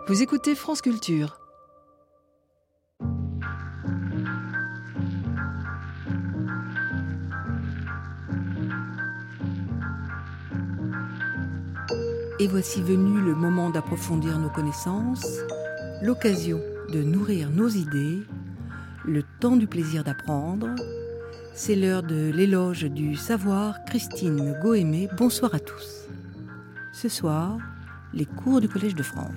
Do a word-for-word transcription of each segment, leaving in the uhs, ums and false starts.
Vous écoutez France Culture. Et voici venu le moment d'approfondir nos connaissances, l'occasion de nourrir nos idées, le temps du plaisir d'apprendre. C'est l'heure de l'éloge du savoir. Christine Gohémé, bonsoir à tous. Ce soir, les cours du Collège de France.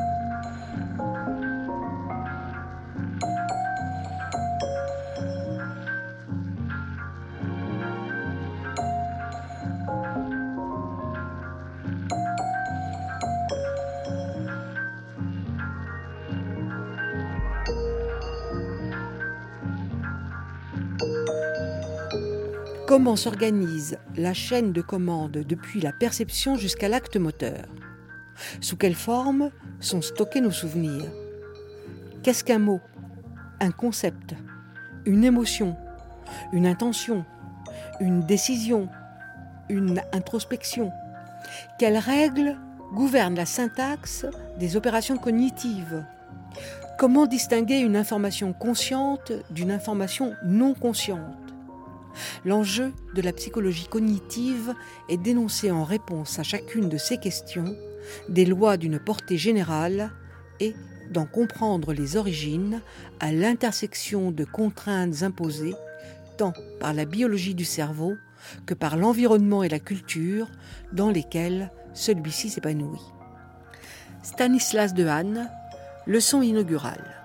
Comment s'organise la chaîne de commande depuis la perception jusqu'à l'acte moteur ? Sous quelle forme sont stockés nos souvenirs ? Qu'est-ce qu'un mot ? Un concept ? Une émotion ? Une intention ? Une décision ? Une introspection ? Quelles règles gouvernent la syntaxe des opérations cognitives ? Comment distinguer une information consciente d'une information non consciente ? L'enjeu de la psychologie cognitive est d'énoncer en réponse à chacune de ces questions des lois d'une portée générale et d'en comprendre les origines à l'intersection de contraintes imposées tant par la biologie du cerveau que par l'environnement et la culture dans lesquels celui-ci s'épanouit. Stanislas Dehaene, leçon inaugurale.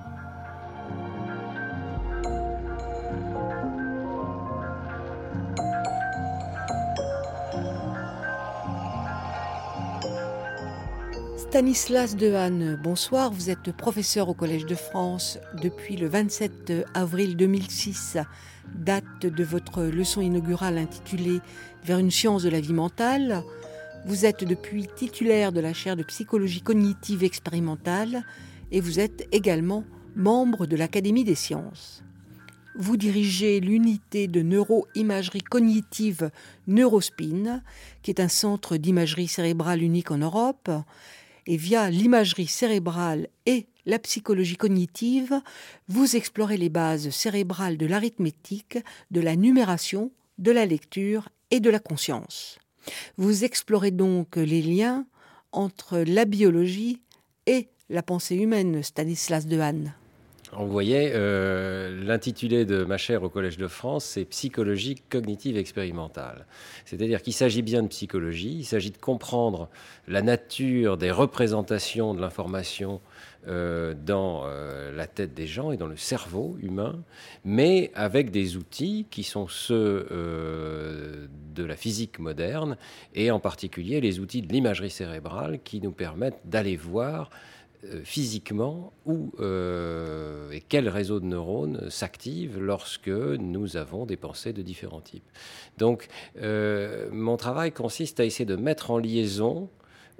Stanislas Dehaene, bonsoir. Vous êtes professeur au Collège de France depuis le vingt-sept avril deux mille six, date de votre leçon inaugurale intitulée « Vers une science de la vie mentale ». Vous êtes depuis titulaire de la chaire de psychologie cognitive expérimentale et vous êtes également membre de l'Académie des sciences. Vous dirigez l'unité de neuroimagerie cognitive Neurospin, qui est un centre d'imagerie cérébrale unique en Europe. Et via l'imagerie cérébrale et la psychologie cognitive, vous explorez les bases cérébrales de l'arithmétique, de la numération, de la lecture et de la conscience. Vous explorez donc les liens entre la biologie et la pensée humaine, Stanislas Dehaene. Vous voyez, euh, l'intitulé de ma chaire au Collège de France, c'est psychologie cognitive expérimentale. C'est-à-dire qu'il s'agit bien de psychologie, il s'agit de comprendre la nature des représentations de l'information euh, dans euh, la tête des gens et dans le cerveau humain, mais avec des outils qui sont ceux euh, de la physique moderne, et en particulier les outils de l'imagerie cérébrale qui nous permettent d'aller voir Euh, physiquement où euh, et quel réseau de neurones s'active lorsque nous avons des pensées de différents types. Donc, euh, mon travail consiste à essayer de mettre en liaison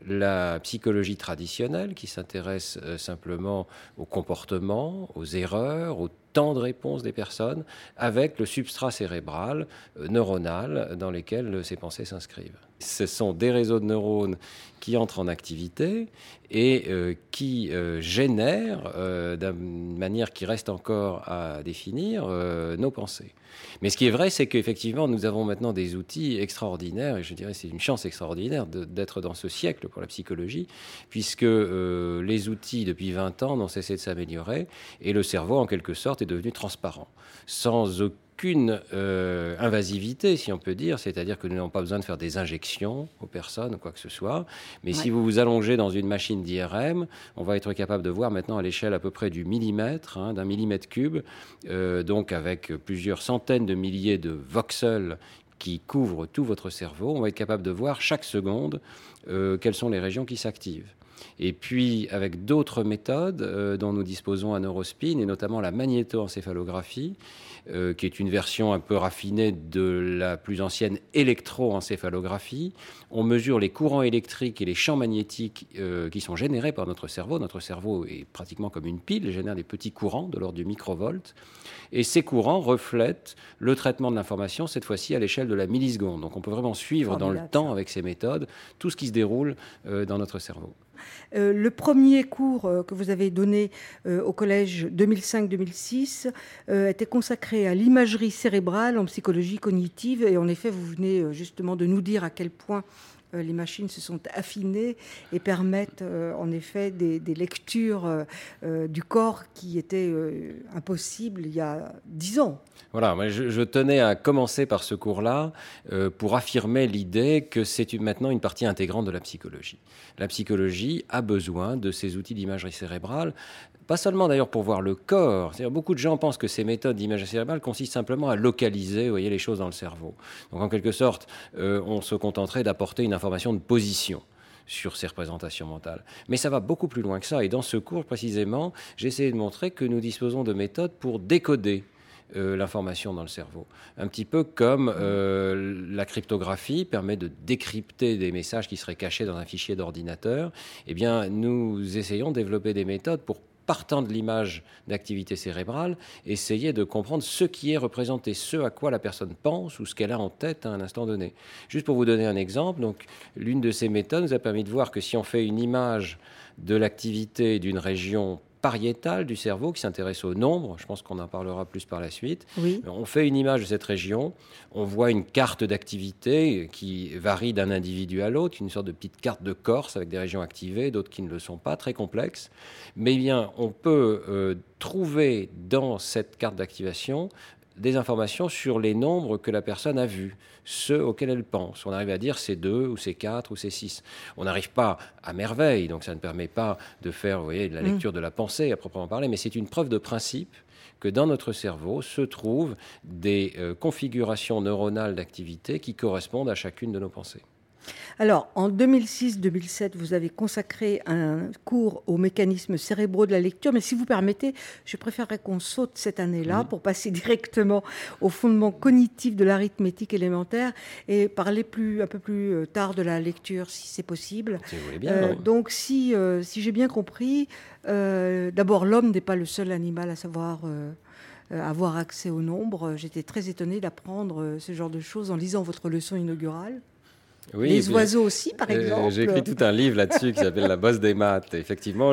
la psychologie traditionnelle qui s'intéresse euh, simplement au comportement, aux erreurs, au temps de réponse des personnes, avec le substrat cérébral, euh, neuronal, dans lequel ces pensées s'inscrivent. Ce sont des réseaux de neurones qui entrent en activité et euh, qui euh, génèrent, euh, d'une manière qui reste encore à définir, euh, nos pensées. Mais ce qui est vrai, c'est qu'effectivement, nous avons maintenant des outils extraordinaires, et je dirais que c'est une chance extraordinaire de, d'être dans ce siècle pour la psychologie, puisque euh, les outils, depuis vingt ans, n'ont cessé de s'améliorer, et le cerveau, en quelque sorte, est devenu transparent, sans aucun Aucune euh, invasivité, si on peut dire, c'est-à-dire que nous n'avons pas besoin de faire des injections aux personnes ou quoi que ce soit. Mais ouais. Si vous vous allongez dans une machine d'I R M, on va être capable de voir maintenant à l'échelle à peu près du millimètre, hein, d'un millimètre cube, euh, donc avec plusieurs centaines de milliers de voxels qui couvrent tout votre cerveau. On va être capable de voir chaque seconde euh, quelles sont les régions qui s'activent. Et puis, avec d'autres méthodes euh, dont nous disposons à Neurospin, et notamment la magnétoencéphalographie, euh, qui est une version un peu raffinée de la plus ancienne électroencéphalographie, on mesure les courants électriques et les champs magnétiques euh, qui sont générés par notre cerveau. Notre cerveau est pratiquement comme une pile, il génère des petits courants de l'ordre du microvolt. Et ces courants reflètent le traitement de l'information, cette fois-ci à l'échelle de la milliseconde. Donc on peut vraiment suivre dans le temps, avec ces méthodes, tout ce qui se déroule euh, dans notre cerveau. Euh, le premier cours euh, que vous avez donné euh, au collège deux mille cinq deux mille six euh, était consacré à l'imagerie cérébrale en psychologie cognitive. Et en effet, vous venez euh, justement de nous dire à quel point euh, les machines se sont affinées et permettent euh, en effet des, des lectures euh, euh, du corps qui étaient euh, impossibles il y a dix ans. Voilà, moi je, je tenais à commencer par ce cours-là euh, pour affirmer l'idée que c'est une, maintenant une partie intégrante de la psychologie. La psychologie a besoin de ces outils d'imagerie cérébrale, pas seulement d'ailleurs pour voir le corps. C'est-à-dire, beaucoup de gens pensent que ces méthodes d'imagerie cérébrale consistent simplement à localiser, vous voyez, les choses dans le cerveau. Donc en quelque sorte, euh, on se contenterait d'apporter une information de position sur ces représentations mentales. Mais ça va beaucoup plus loin que ça. Et dans ce cours, précisément, j'ai essayé de montrer que nous disposons de méthodes pour décoder Euh, l'information dans le cerveau. Un petit peu comme euh, la cryptographie permet de décrypter des messages qui seraient cachés dans un fichier d'ordinateur. Eh bien, nous essayons de développer des méthodes pour, partant de l'image d'activité cérébrale, essayer de comprendre ce qui est représenté, ce à quoi la personne pense ou ce qu'elle a en tête à un instant donné. Juste pour vous donner un exemple, donc, l'une de ces méthodes nous a permis de voir que si on fait une image de l'activité d'une région pariétale du cerveau qui s'intéresse au nombre, je pense qu'on en parlera plus par la suite. Oui. On fait une image de cette région, on voit une carte d'activité qui varie d'un individu à l'autre, une sorte de petite carte de Corse avec des régions activées, d'autres qui ne le sont pas, très complexe. Mais bien, on peut euh, trouver dans cette carte d'activation des informations sur les nombres que la personne a vus, ceux auxquels elle pense. On arrive à dire c'est deux, ou c'est quatre, ou c'est six. On n'arrive pas à merveille, donc ça ne permet pas de faire, vous voyez, de la lecture de la pensée à proprement parler, mais c'est une preuve de principe que dans notre cerveau se trouvent des euh, configurations neuronales d'activité qui correspondent à chacune de nos pensées. Alors, en deux mille six deux mille sept, vous avez consacré un cours aux mécanismes cérébraux de la lecture, mais si vous permettez, je préférerais qu'on saute cette année-là Mmh. pour passer directement au fondement cognitif de l'arithmétique élémentaire et parler plus, un peu plus tard de la lecture, si c'est possible. Si vous voulez bien. Euh, oui. donc, si, euh, si j'ai bien compris, euh, d'abord, l'homme n'est pas le seul animal à savoir... Euh, euh, avoir accès au nombre. J'étais très étonnée d'apprendre euh, ce genre de choses en lisant votre leçon inaugurale. Oui, Les puis, oiseaux aussi, par euh, exemple. J'ai écrit tout un livre là-dessus qui s'appelle La bosse des maths. Effectivement,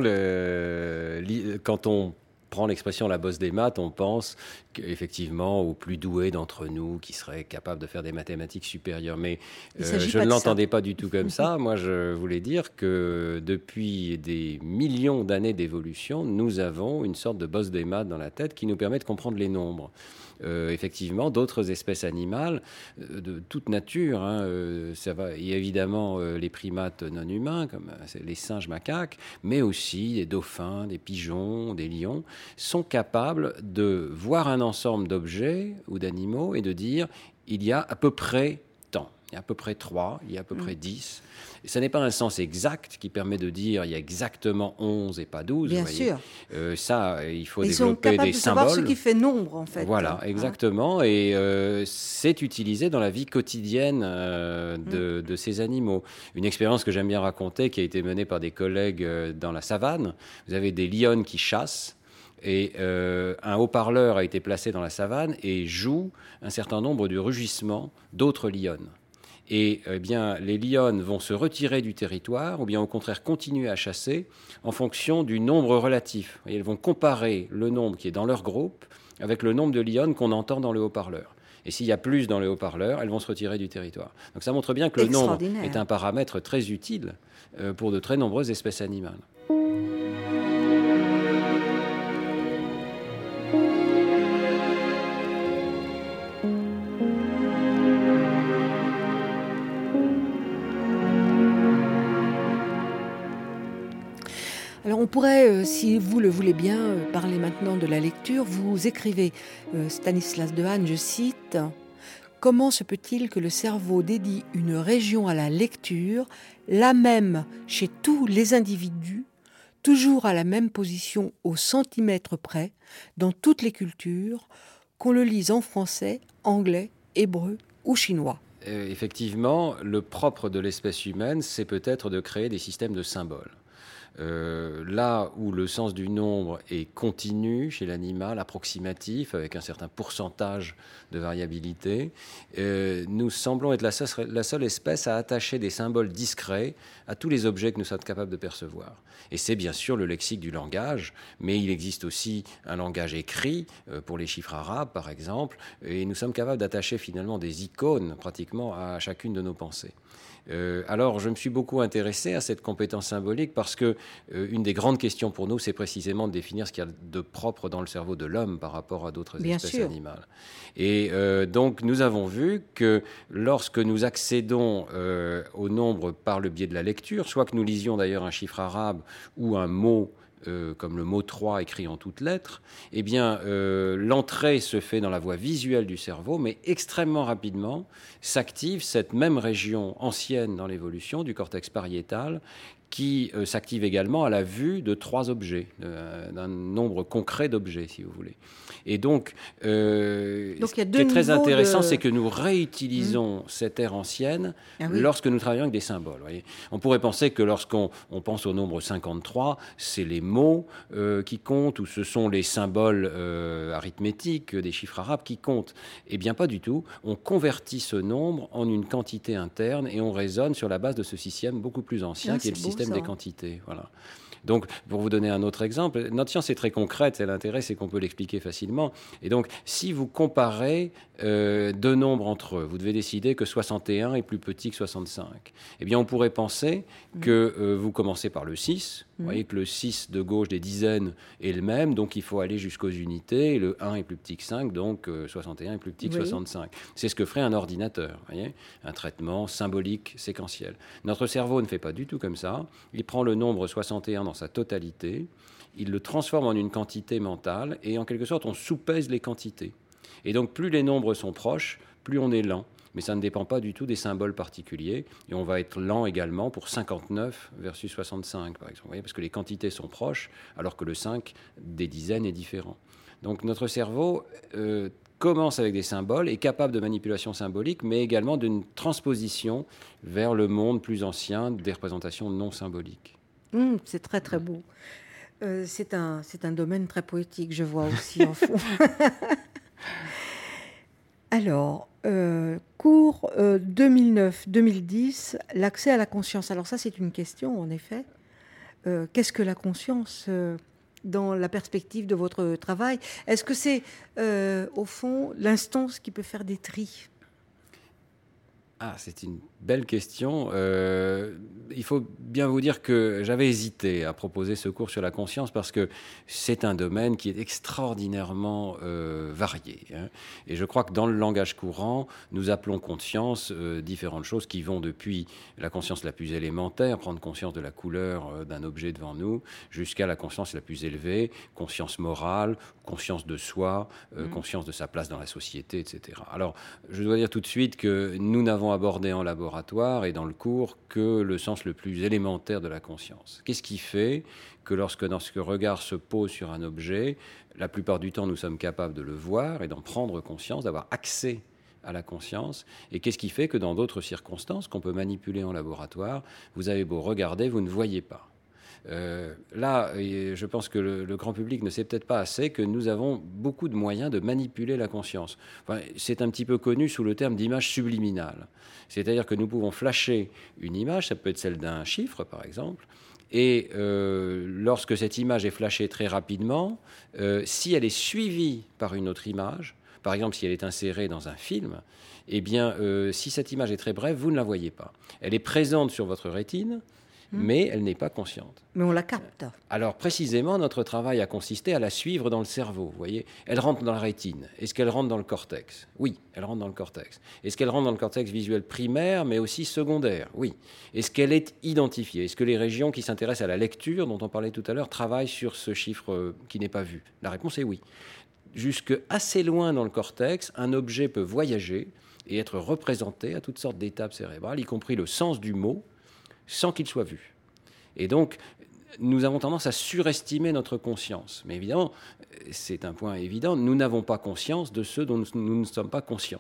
le, li- quand on prend l'expression la bosse des maths, on pense qu'effectivement aux plus doués d'entre nous qui seraient capables de faire des mathématiques supérieures. Mais Il euh, s'agit je pas ne de l'entendais ça. pas du tout comme ça. Moi, je voulais dire que depuis des millions d'années d'évolution, nous avons une sorte de bosse des maths dans la tête qui nous permet de comprendre les nombres. Euh, effectivement, d'autres espèces animales euh, de toute nature, hein, euh, ça va, il y a évidemment euh, les primates non humains, comme euh, les singes macaques, mais aussi des dauphins, des pigeons, des lions, sont capables de voir un ensemble d'objets ou d'animaux et de dire il y a à peu près tant. Il y a à peu près trois, il y a à peu près dix. Et ce n'est pas un sens exact qui permet de dire il y a exactement onze et pas douze. Bien vous voyez. sûr. Euh, ça, il faut Ils sont développer capables des de savoir symboles. ce qui fait nombre, en fait. Voilà, Hein. exactement. Et euh, c'est utilisé dans la vie quotidienne euh, de, de ces animaux. Une expérience que j'aime bien raconter, qui a été menée par des collègues euh, dans la savane. Vous avez des lionnes qui chassent. Et euh, un haut-parleur a été placé dans la savane et joue un certain nombre de rugissements d'autres lionnes. Et eh bien, les lionnes vont se retirer du territoire ou bien au contraire continuer à chasser en fonction du nombre relatif. Et elles vont comparer le nombre qui est dans leur groupe avec le nombre de lionnes qu'on entend dans le haut-parleur. Et s'il y a plus dans le haut-parleur, elles vont se retirer du territoire. Donc ça montre bien que le nombre est un paramètre très utile euh, pour de très nombreuses espèces animales. Alors on pourrait, euh, si vous le voulez bien, euh, parler maintenant de la lecture. Vous écrivez, euh, Stanislas Dehaene, je cite, « Comment se peut-il que le cerveau dédie une région à la lecture, la même chez tous les individus, toujours à la même position au centimètre près, dans toutes les cultures, qu'on le lise en français, anglais, hébreu ou chinois ?» Euh, effectivement, le propre de l'espèce humaine, c'est peut-être de créer des systèmes de symboles. Euh, là où le sens du nombre est continu chez l'animal, approximatif, avec un certain pourcentage de variabilité, euh, nous semblons être la seule, la seule espèce à attacher des symboles discrets à tous les objets que nous sommes capables de percevoir. Et c'est bien sûr le lexique du langage, mais il existe aussi un langage écrit, euh, pour les chiffres arabes par exemple, et nous sommes capables d'attacher finalement des icônes pratiquement à chacune de nos pensées. Euh, alors, je me suis beaucoup intéressé à cette compétence symbolique parce que euh, une des grandes questions pour nous, c'est précisément de définir ce qu'il y a de propre dans le cerveau de l'homme par rapport à d'autres Bien espèces sûr. animales. Et euh, donc, nous avons vu que lorsque nous accédons euh, au nombre par le biais de la lecture, soit que nous lisions d'ailleurs un chiffre arabe ou un mot, Euh, comme le mot trois écrit en toutes lettres, eh bien, euh, l'entrée se fait dans la voie visuelle du cerveau, mais extrêmement rapidement s'active cette même région ancienne dans l'évolution du cortex pariétal qui euh, s'active également à la vue de trois objets, euh, d'un nombre concret d'objets, si vous voulez. Et donc, euh, Donc, il y a ce deux qui est très intéressant, de... c'est que nous réutilisons mmh. cette ère ancienne ah oui. lorsque nous travaillons avec des symboles. Voyez. On pourrait penser que lorsqu'on on pense au nombre cinquante-trois, c'est les mots euh, qui comptent, ou ce sont les symboles euh, arithmétiques des chiffres arabes qui comptent. Eh bien, pas du tout. On convertit ce nombre en une quantité interne et on raisonne sur la base de ce système beaucoup plus ancien ah, qui est, est le système des quantités. Voilà. Donc, pour vous donner un autre exemple, notre science est très concrète, et l'intérêt, c'est qu'on peut l'expliquer facilement. Et donc, si vous comparez euh, deux nombres entre eux, vous devez décider que soixante et un est plus petit que soixante-cinq. Eh bien, on pourrait penser mmh. que euh, vous commencez par le six. Mmh. Vous voyez que le six de gauche des dizaines est le même, donc il faut aller jusqu'aux unités. Et le un est plus petit que cinq, donc euh, soixante et un est plus petit que oui. soixante-cinq. C'est ce que ferait un ordinateur, vous voyez, un traitement symbolique séquentiel. Notre cerveau ne fait pas du tout comme ça. Il prend le nombre soixante et un dans sa totalité, il le transforme en une quantité mentale et en quelque sorte on soupèse les quantités. Et donc plus les nombres sont proches, plus on est lent. Mais ça ne dépend pas du tout des symboles particuliers. Et on va être lent également pour cinquante-neuf versus soixante-cinq, par exemple. Vous voyez, parce que les quantités sont proches, alors que le cinq des dizaines est différent. Donc notre cerveau euh, commence avec des symboles, est capable de manipulation symbolique, mais également d'une transposition vers le monde plus ancien des représentations non symboliques. Mmh, c'est très très beau. Euh, c'est un, c'est un domaine très poétique, je vois aussi en fond. Alors, euh, cours euh, deux mille neuf deux mille dix, l'accès à la conscience. Alors ça, c'est une question, en effet. Euh, qu'est-ce que la conscience euh, dans la perspective de votre travail? Est-ce que c'est, euh, au fond, l'instance qui peut faire des tris? Ah, c'est une belle question. Euh, il faut bien vous dire que j'avais hésité à proposer ce cours sur la conscience parce que c'est un domaine qui est extraordinairement euh, varié. Hein. Et je crois que dans le langage courant, nous appelons conscience euh, différentes choses qui vont depuis la conscience la plus élémentaire, prendre conscience de la couleur euh, d'un objet devant nous, jusqu'à la conscience la plus élevée, conscience morale, conscience de soi, euh, mmh. conscience de sa place dans la société, et cetera. Alors, je dois dire tout de suite que nous n'avons abordé en laboratoire et dans le cours que le sens le plus élémentaire de la conscience. Qu'est-ce qui fait que lorsque notre regard se pose sur un objet, la plupart du temps nous sommes capables de le voir et d'en prendre conscience, d'avoir accès à la conscience, et qu'est-ce qui fait que dans d'autres circonstances qu'on peut manipuler en laboratoire, vous avez beau regarder, vous ne voyez pas. Euh, là, je pense que le, le grand public ne sait peut-être pas assez que nous avons beaucoup de moyens de manipuler la conscience. Enfin, c'est un petit peu connu sous le terme d'image subliminale. C'est-à-dire que nous pouvons flasher une image, ça peut être celle d'un chiffre par exemple, et euh, lorsque cette image est flashée très rapidement, euh, si elle est suivie par une autre image, par exemple si elle est insérée dans un film, eh bien, euh, si cette image est très brève, vous ne la voyez pas. Elle est présente sur votre rétine, mais elle n'est pas consciente. Mais on la capte. Alors, précisément, notre travail a consisté à la suivre dans le cerveau. Vous voyez, elle rentre dans la rétine. Est-ce qu'elle rentre dans le cortex? Oui, elle rentre dans le cortex. Est-ce qu'elle rentre dans le cortex visuel primaire, mais aussi secondaire? Oui. Est-ce qu'elle est identifiée? Est-ce que les régions qui s'intéressent à la lecture, dont on parlait tout à l'heure, travaillent sur ce chiffre qui n'est pas vu? La réponse est oui. Jusque assez loin dans le cortex, un objet peut voyager et être représenté à toutes sortes d'étapes cérébrales, y compris le sens du mot, sans qu'il soit vu. Et donc, nous avons tendance à surestimer notre conscience. Mais évidemment, c'est un point évident, nous n'avons pas conscience de ce dont nous, nous ne sommes pas conscients.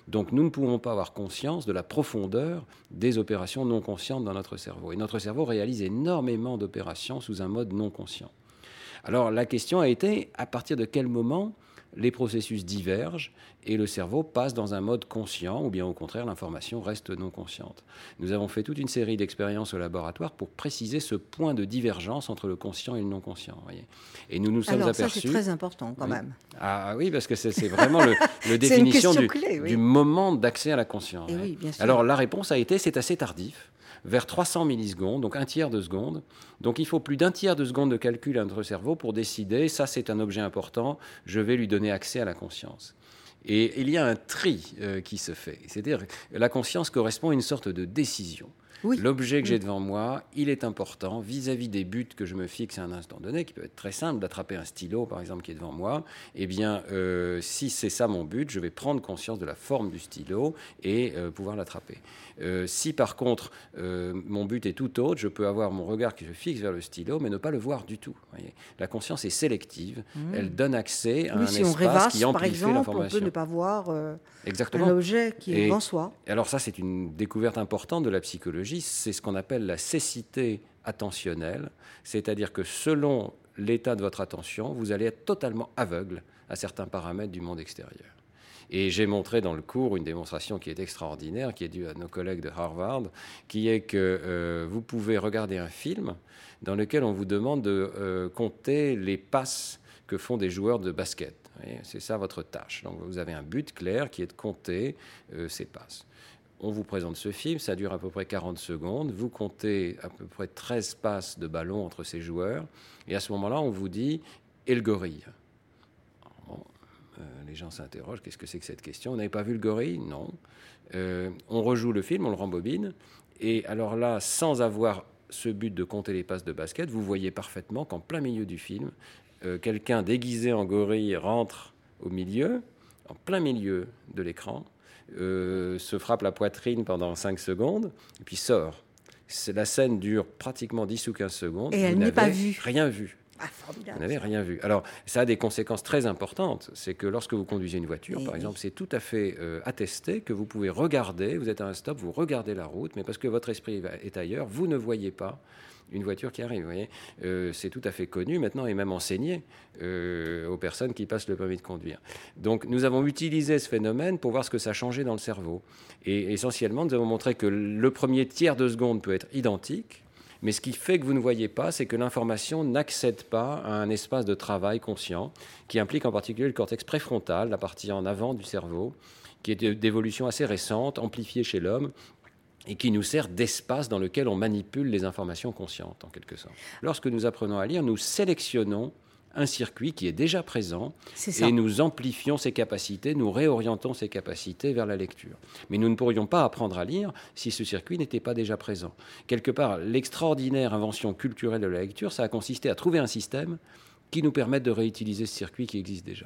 Donc nous ne pouvons pas avoir conscience de la profondeur des opérations non conscientes dans notre cerveau. Et notre cerveau réalise énormément d'opérations sous un mode non conscient. Alors la question a été, à partir de quel moment les processus divergent et le cerveau passe dans un mode conscient, ou bien au contraire, l'information reste non consciente. Nous avons fait toute une série d'expériences au laboratoire pour préciser ce point de divergence entre le conscient et le non conscient. Voyez. Et nous nous sommes Alors, aperçus... ça, c'est très important quand oui. même. Ah oui, parce que c'est, c'est vraiment le, le définition du, clé, oui. du moment d'accès à la conscience. Et oui, bien sûr. Alors la réponse a été, c'est assez tardif, vers trois cents millisecondes, donc un tiers de seconde. Donc il faut plus d'un tiers de seconde de calcul à notre cerveau pour décider, ça c'est un objet important, je vais lui donner accès à la conscience. Et il y a un tri euh, qui se fait. C'est-à-dire que la conscience correspond à une sorte de décision. Oui. L'objet que oui. j'ai devant moi, il est important vis-à-vis des buts que je me fixe à un instant donné, qui peut être très simple, d'attraper un stylo, par exemple, qui est devant moi. Eh bien, euh, si c'est ça mon but, je vais prendre conscience de la forme du stylo et euh, pouvoir l'attraper. Euh, si, par contre, euh, mon but est tout autre, je peux avoir mon regard qui se fixe vers le stylo, mais ne pas le voir du tout. Voyez. La conscience est sélective. Mmh. Elle donne accès à oui, un si espace rêvasse, qui amplifie par exemple, l'information. On peut ne pas voir euh, Exactement. un objet qui est et, devant soi. Alors ça, c'est une découverte importante de la psychologie. C'est ce qu'on appelle la cécité attentionnelle, c'est-à-dire que selon l'état de votre attention, vous allez être totalement aveugle à certains paramètres du monde extérieur. Et j'ai montré dans le cours une démonstration qui est extraordinaire, qui est due à nos collègues de Harvard, qui est que euh, vous pouvez regarder un film dans lequel on vous demande de euh, compter les passes que font des joueurs de basket. C'est ça votre tâche. Donc vous avez un but clair qui est de compter euh, ces passes. On vous présente ce film, ça dure à peu près quarante secondes. Vous comptez à peu près treize passes de ballon entre ces joueurs. Et à ce moment-là, on vous dit « et le gorille ?» Bon, euh, les gens s'interrogent, qu'est-ce que c'est que cette question ? Vous n'avez pas vu le gorille ? Non. Euh, on rejoue le film, on le rembobine. Et alors là, sans avoir ce but de compter les passes de basket, vous voyez parfaitement qu'en plein milieu du film, euh, quelqu'un déguisé en gorille rentre au milieu, en plein milieu de l'écran, Euh, se frappe la poitrine pendant cinq secondes, et puis sort. C'est, la scène dure pratiquement dix ou quinze secondes. Et elle n'est pas vue. Rien vu. Ah, formidable. Vous n'avez rien vu. Alors, ça a des conséquences très importantes. C'est que lorsque vous conduisez une voiture, et par oui. exemple, c'est tout à fait euh, attesté que vous pouvez regarder, vous êtes à un stop, vous regardez la route, mais parce que votre esprit est ailleurs, vous ne voyez pas une voiture qui arrive. Vous voyez euh, c'est tout à fait connu maintenant et même enseigné euh, aux personnes qui passent le permis de conduire. Donc nous avons utilisé ce phénomène pour voir ce que ça changeait dans le cerveau. Et essentiellement, nous avons montré que le premier tiers de seconde peut être identique, mais ce qui fait que vous ne voyez pas, c'est que l'information n'accède pas à un espace de travail conscient qui implique en particulier le cortex préfrontal, la partie en avant du cerveau, qui est d'évolution assez récente, amplifiée chez l'homme, et qui nous sert d'espace dans lequel on manipule les informations conscientes, en quelque sorte. Lorsque nous apprenons à lire, nous sélectionnons un circuit qui est déjà présent et nous amplifions ses capacités, nous réorientons ses capacités vers la lecture. Mais nous ne pourrions pas apprendre à lire si ce circuit n'était pas déjà présent. Quelque part, l'extraordinaire invention culturelle de la lecture, ça a consisté à trouver un système qui nous permette de réutiliser ce circuit qui existe déjà.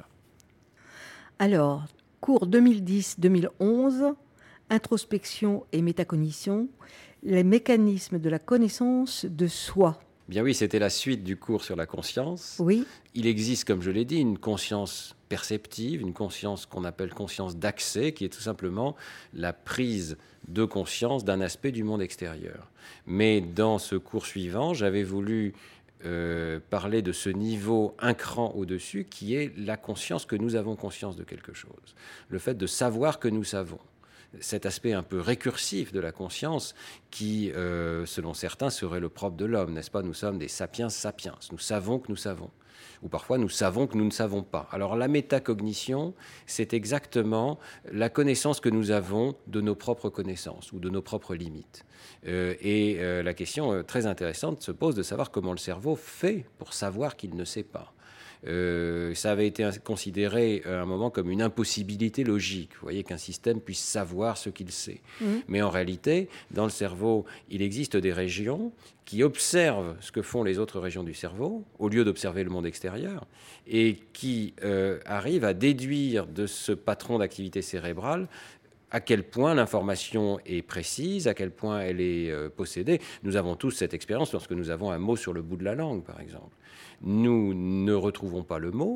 Alors, cours deux mille dix deux mille onze... Introspection et métacognition, les mécanismes de la connaissance de soi. Bien oui, c'était la suite du cours sur la conscience. Oui. Il existe, comme je l'ai dit, une conscience perceptive, une conscience qu'on appelle conscience d'accès, qui est tout simplement la prise de conscience d'un aspect du monde extérieur. Mais dans ce cours suivant, j'avais voulu euh, parler de ce niveau un cran au-dessus, qui est la conscience que nous avons conscience de quelque chose. Le fait de savoir que nous savons. Cet aspect un peu récursif de la conscience qui, euh, selon certains, serait le propre de l'homme, n'est-ce pas ? Nous sommes des sapiens sapiens, nous savons que nous savons. Ou parfois, nous savons que nous ne savons pas. Alors, la métacognition, c'est exactement la connaissance que nous avons de nos propres connaissances ou de nos propres limites. Euh, et euh, la question euh, très intéressante se pose de savoir comment le cerveau fait pour savoir qu'il ne sait pas. Euh, ça avait été considéré à un moment comme une impossibilité logique. Vous voyez qu'un système puisse savoir ce qu'il sait. Mmh. Mais en réalité, dans le cerveau, il existe des régions qui observent ce que font les autres régions du cerveau, au lieu d'observer le monde extérieur, et qui euh, arrivent à déduire de ce patron d'activité cérébrale à quel point l'information est précise, à quel point elle est euh, possédée. Nous avons tous cette expérience lorsque nous avons un mot sur le bout de la langue, par exemple. Nous ne retrouvons pas le mot,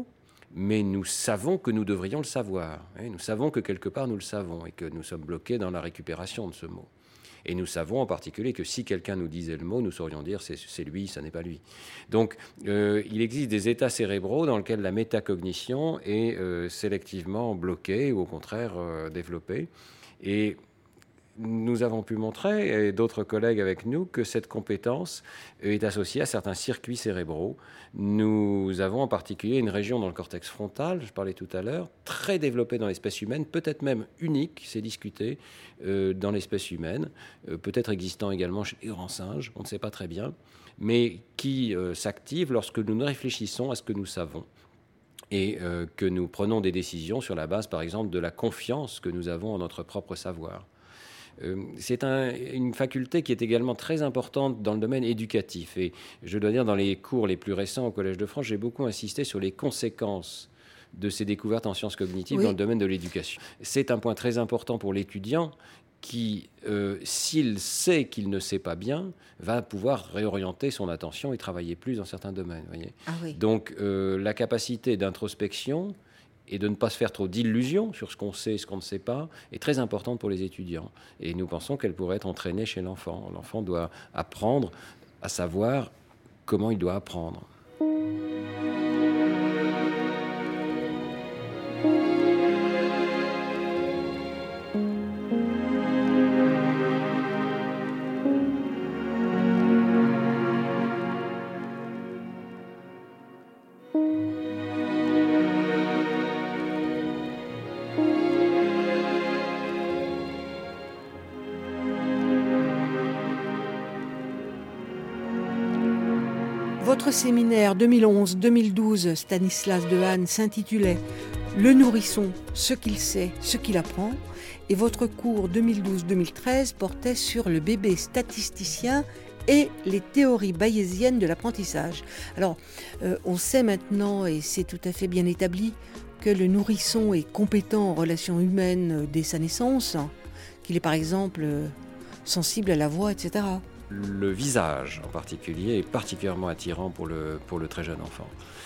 mais nous savons que nous devrions le savoir. Nous savons que quelque part nous le savons et que nous sommes bloqués dans la récupération de ce mot. Et nous savons en particulier que si quelqu'un nous disait le mot, nous saurions dire c'est, c'est lui, ça n'est pas lui. Donc euh, il existe des états cérébraux dans lesquels la métacognition est euh, sélectivement bloquée ou au contraire euh, développée. Et nous avons pu montrer, et d'autres collègues avec nous, que cette compétence est associée à certains circuits cérébraux. Nous avons en particulier une région dans le cortex frontal, je parlais tout à l'heure, très développée dans l'espèce humaine, peut-être même unique, c'est discuté, euh, dans l'espèce humaine, euh, peut-être existant également chez les grands singes, on ne sait pas très bien, mais qui euh, s'active lorsque nous réfléchissons à ce que nous savons et euh, que nous prenons des décisions sur la base, par exemple, de la confiance que nous avons en notre propre savoir. C'est un, une faculté qui est également très importante dans le domaine éducatif. Et je dois dire, dans les cours les plus récents au Collège de France, j'ai beaucoup insisté sur les conséquences de ces découvertes en sciences cognitives oui. dans le domaine de l'éducation. C'est un point très important pour l'étudiant qui, euh, s'il sait qu'il ne sait pas bien, va pouvoir réorienter son attention et travailler plus dans certains domaines. Voyez. Ah oui. Donc, euh, la capacité d'introspection et de ne pas se faire trop d'illusions sur ce qu'on sait et ce qu'on ne sait pas, est très importante pour les étudiants. Et nous pensons qu'elle pourrait être entraînée chez l'enfant. L'enfant doit apprendre à savoir comment il doit apprendre. Votre séminaire deux mille onze deux mille douze, Stanislas Dehaene, s'intitulait « Le nourrisson, ce qu'il sait, ce qu'il apprend » et votre cours deux mille douze deux mille treize portait sur le bébé statisticien et les théories bayésiennes de l'apprentissage. Alors, euh, on sait maintenant, et c'est tout à fait bien établi, que le nourrisson est compétent en relations humaines dès sa naissance, qu'il est par exemple sensible à la voix, et cetera. Le visage, en particulier, est particulièrement attirant pour le, pour le très jeune enfant.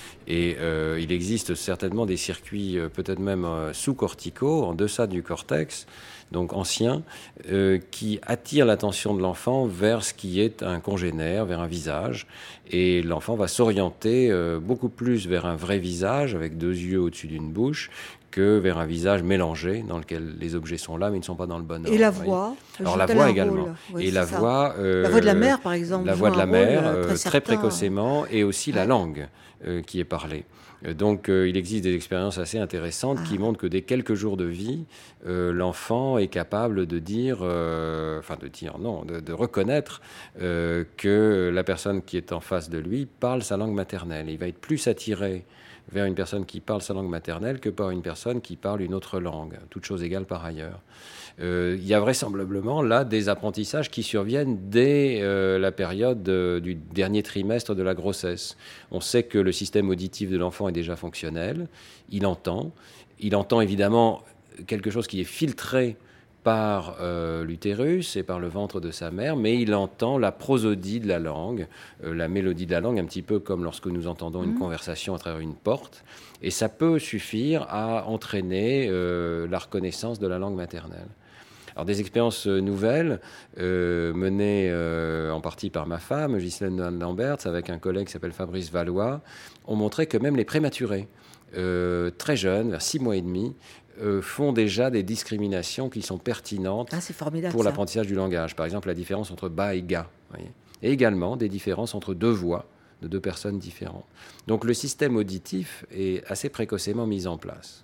Et euh, il existe certainement des circuits, euh, peut-être même euh, sous-corticaux, en deçà du cortex, donc anciens, euh, qui attirent l'attention de l'enfant vers ce qui est un congénère, vers un visage. Et l'enfant va s'orienter euh, beaucoup plus vers un vrai visage, avec deux yeux au-dessus d'une bouche, que vers un visage mélangé dans lequel les objets sont là mais ils ne sont pas dans le bon ordre. Et la voix. Alors la voix également. Oui, et la ça. voix. Euh, la voix de la mère par exemple. La voix de la mère euh, très, très précocement et aussi ouais. la langue euh, qui est parlée. Donc euh, il existe des expériences assez intéressantes ah. qui montrent que dès quelques jours de vie, euh, l'enfant est capable de dire, euh, enfin de dire non, de, de reconnaître euh, que la personne qui est en face de lui parle sa langue maternelle. Et il va être plus attiré vers une personne qui parle sa langue maternelle que par une personne qui parle une autre langue, toute chose égale par ailleurs. Euh, il y a vraisemblablement là des apprentissages qui surviennent dès euh, la période euh, du dernier trimestre de la grossesse. On sait que le système auditif de l'enfant est déjà fonctionnel, il entend, il entend évidemment quelque chose qui est filtré par euh, l'utérus et par le ventre de sa mère, mais il entend la prosodie de la langue, euh, la mélodie de la langue, un petit peu comme lorsque nous entendons une mmh. conversation à travers une porte, et ça peut suffire à entraîner euh, la reconnaissance de la langue maternelle. Alors des expériences nouvelles, euh, menées euh, en partie par ma femme, Ghislaine Dehaene-Lamberts, avec un collègue qui s'appelle Fabrice Valois, ont montré que même les prématurés, euh, très jeunes, vers six mois et demi, Euh, font déjà des discriminations qui sont pertinentes ah, c'est formidable, pour ça. l'apprentissage du langage. Par exemple, la différence entre bas et ga. Voyez. Et également des différences entre deux voix de deux personnes différentes. Donc le système auditif est assez précocement mis en place.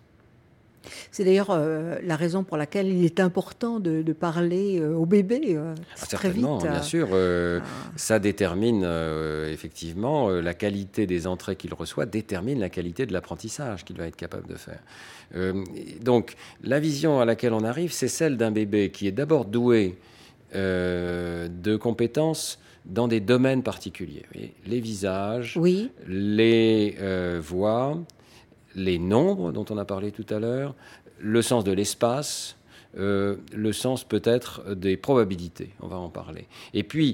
C'est d'ailleurs euh, la raison pour laquelle il est important de, de parler euh, au bébé euh, ah, très vite. Certainement, bien sûr. Euh, ah. Ça détermine euh, effectivement euh, la qualité des entrées qu'il reçoit, détermine la qualité de l'apprentissage qu'il va être capable de faire. Euh, donc, la vision à laquelle on arrive, c'est celle d'un bébé qui est d'abord doué euh, de compétences dans des domaines particuliers. Vous voyez, les visages, oui. les euh, voix, les nombres dont on a parlé tout à l'heure, le sens de l'espace, euh, le sens peut-être des probabilités, on va en parler. Et puis,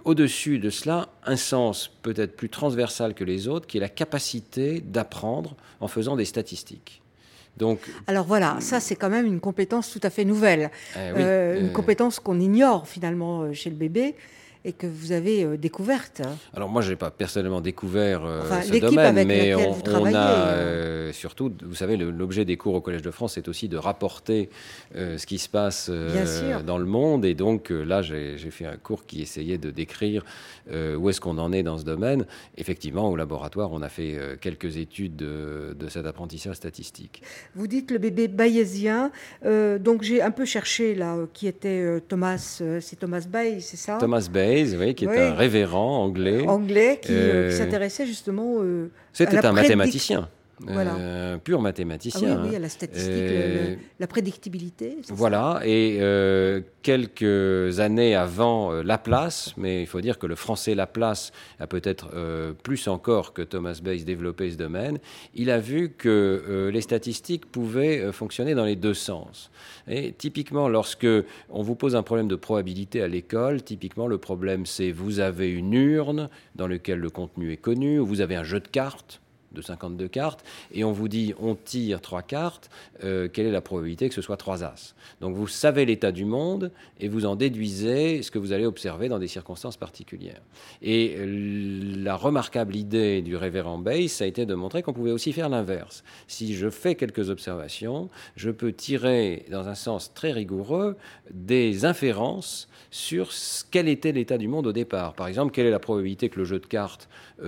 au-dessus de cela, un sens peut-être plus transversal que les autres, qui est la capacité d'apprendre en faisant des statistiques. Donc, Alors voilà, ça c'est quand même une compétence tout à fait nouvelle, euh, oui, euh, une euh, compétence qu'on ignore finalement chez le bébé et que vous avez euh, découverte. Alors moi, je n'ai pas personnellement découvert euh, Enfin, ce l'équipe domaine, avec mais laquelle on, vous on travaillez, a euh. euh, surtout, vous savez, le- l'objet des cours au Collège de France, c'est aussi de rapporter euh, ce qui se passe euh, Bien sûr. dans le monde. Et donc euh, là, j'ai j'ai fait un cours qui essayait de décrire euh, où est-ce qu'on en est dans ce domaine. Effectivement, au laboratoire, on a fait euh, quelques études de, de cet apprentissage statistique. Vous dites le bébé bayésien, euh, donc j'ai un peu cherché là euh, qui était euh, Thomas, euh, c'est Thomas Bayes, c'est ça? Thomas Bayes, oui, qui est Oui. un révérend anglais. Anglais qui, euh, qui Euh, s'intéressait justement euh, à C'était la un prédic- mathématicien. Voilà. Euh, pur Ah mathématicien. oui, oui, hein. à la statistique, Euh, le- le- la prédictibilité. c'est ça? Voilà, et euh, quelques années avant euh, Laplace, mais il faut dire que le français Laplace a peut-être euh, plus encore que Thomas Bayes développé ce domaine, il a vu que euh, les statistiques pouvaient euh, fonctionner dans les deux sens. Et typiquement, lorsque on vous pose un problème de probabilité à l'école, typiquement le problème c'est vous avez une urne dans laquelle le contenu est connu, ou vous avez un jeu de cartes de cinquante-deux cartes, et on vous dit, on tire trois cartes, euh, quelle est la probabilité que ce soit trois as? Donc vous savez l'état du monde, et vous en déduisez ce que vous allez observer dans des circonstances particulières. Et euh, la remarquable idée du révérend Bayes, ça a été de montrer qu'on pouvait aussi faire l'inverse. Si je fais quelques observations, je peux tirer, dans un sens très rigoureux, des inférences sur ce- quel était l'état du monde au départ. Par exemple, quelle est la probabilité que le jeu de cartes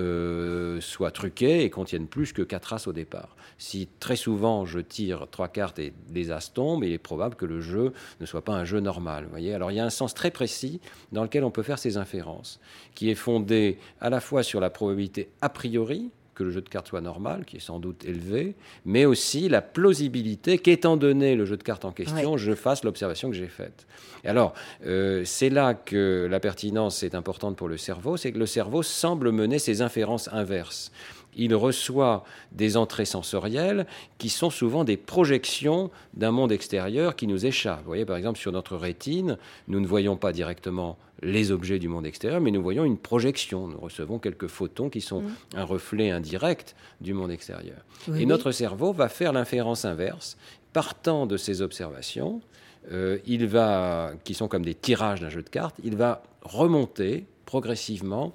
euh, soit truqué et contienne plus que quatre as au départ. Si très souvent je tire trois cartes et les as tombent, il est probable que le jeu ne soit pas un jeu normal. Vous voyez. Alors il y a un sens très précis dans lequel on peut faire ces inférences, qui est fondé à la fois sur la probabilité a priori que le jeu de cartes soit normal, qui est sans doute élevé, mais aussi la plausibilité qu'étant donné le jeu de cartes en question, Ouais. je fasse l'observation que j'ai faite. Et alors, euh, c'est là que la pertinence est importante pour le cerveau, c'est que le cerveau semble mener ses inférences inverses. Il reçoit des entrées sensorielles qui sont souvent des projections d'un monde extérieur qui nous échappe. Vous voyez, par exemple, sur notre rétine, nous ne voyons pas directement les objets du monde extérieur, mais nous voyons une projection. Nous recevons quelques photons qui sont mmh. un reflet indirect du monde extérieur. Oui, Et notre oui. cerveau va faire l'inférence inverse. Partant de ces observations, euh, il va, qui sont comme des tirages d'un jeu de cartes, il va remonter progressivement